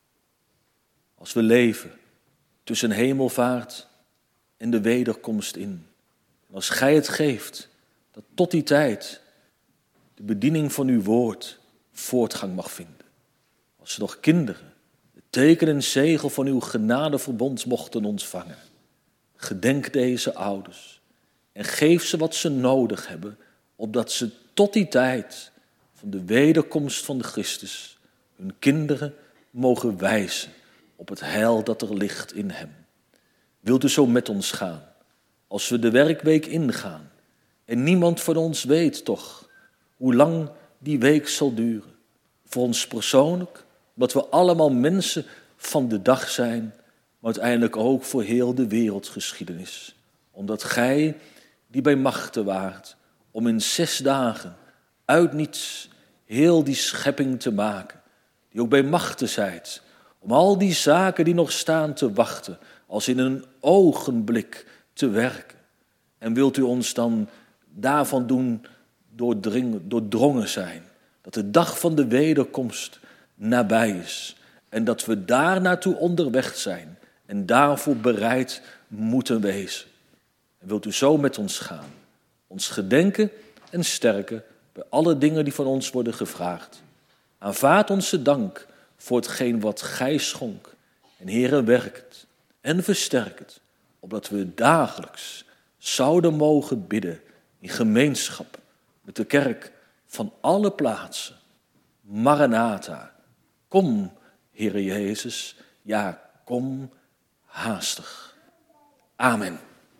Als we leven tussen hemelvaart en de wederkomst in. En als gij het geeft, dat tot die tijd de bediening van uw woord voortgang mag vinden. Als ze nog kinderen het teken en zegel van uw genadeverbond mochten ontvangen. Gedenk deze ouders en geef ze wat ze nodig hebben, opdat ze tot die tijd van de wederkomst van de Christus hun kinderen mogen wijzen op het heil dat er ligt in hem. Wilt u zo met ons gaan, als we de werkweek ingaan en niemand van ons weet toch hoe lang die week zal duren. Voor ons persoonlijk, omdat we allemaal mensen van de dag zijn, maar uiteindelijk ook voor heel de wereldgeschiedenis. Omdat gij, die bij machten waart, om in zes dagen uit niets heel die schepping te maken, die ook bij machten zijt, om al die zaken die nog staan te wachten, als in een ogenblik te werken. En wilt u ons dan daarvan doen doordringen, doordrongen zijn, dat de dag van de wederkomst nabij is en dat we daar naartoe onderweg zijn en daarvoor bereid moeten wezen. En wilt u zo met ons gaan, ons gedenken en sterken bij alle dingen die van ons worden gevraagd. Aanvaard onze dank voor hetgeen wat gij schonk. En Heere, werk het en versterk het, opdat we dagelijks zouden mogen bidden in gemeenschap met de kerk van alle plaatsen. Maranatha, kom, Heere Jezus, ja, kom haastig. Amen.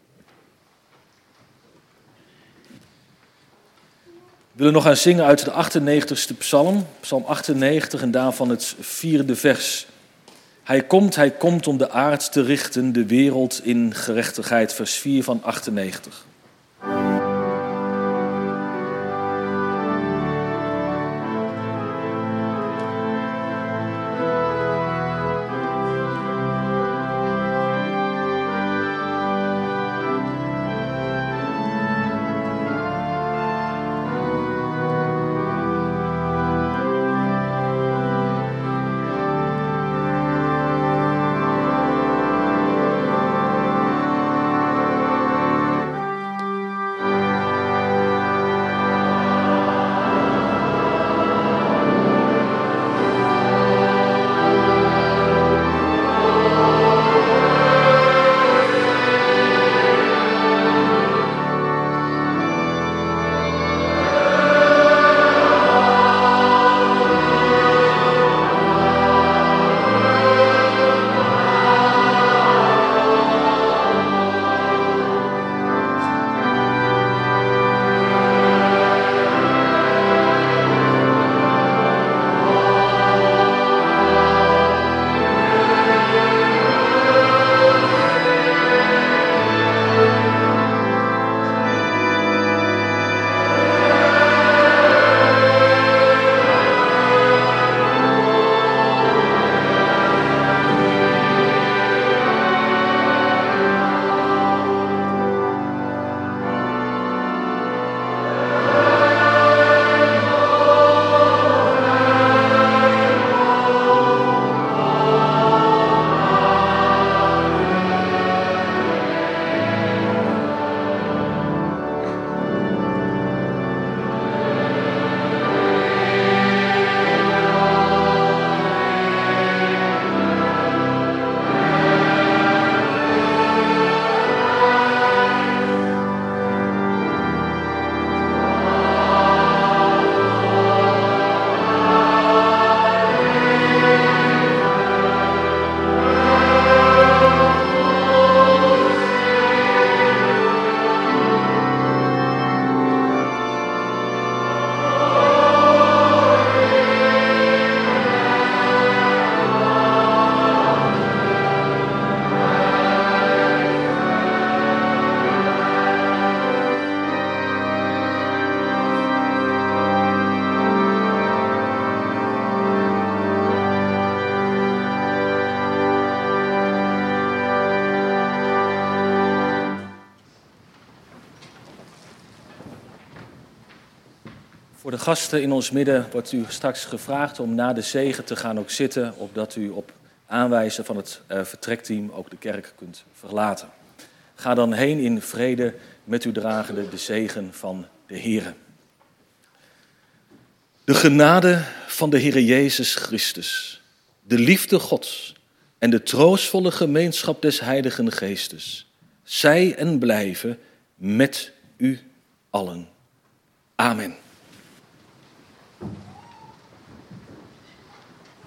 We willen nog gaan zingen uit de achtennegentigste psalm, psalm achtennegentig en daarvan het vierde vers. Hij komt, hij komt om de aard te richten, de wereld in gerechtigheid, vers vier van achtennegentig. Voor de gasten in ons midden wordt u straks gevraagd om na de zegen te gaan ook zitten, opdat u op aanwijzen van het uh, vertrekteam ook de kerk kunt verlaten. Ga dan heen in vrede met u dragende de zegen van de Heere. De genade van de Heere Jezus Christus, de liefde Gods en de troostvolle gemeenschap des Heiligen Geestes, zij en blijven met u allen. Amen.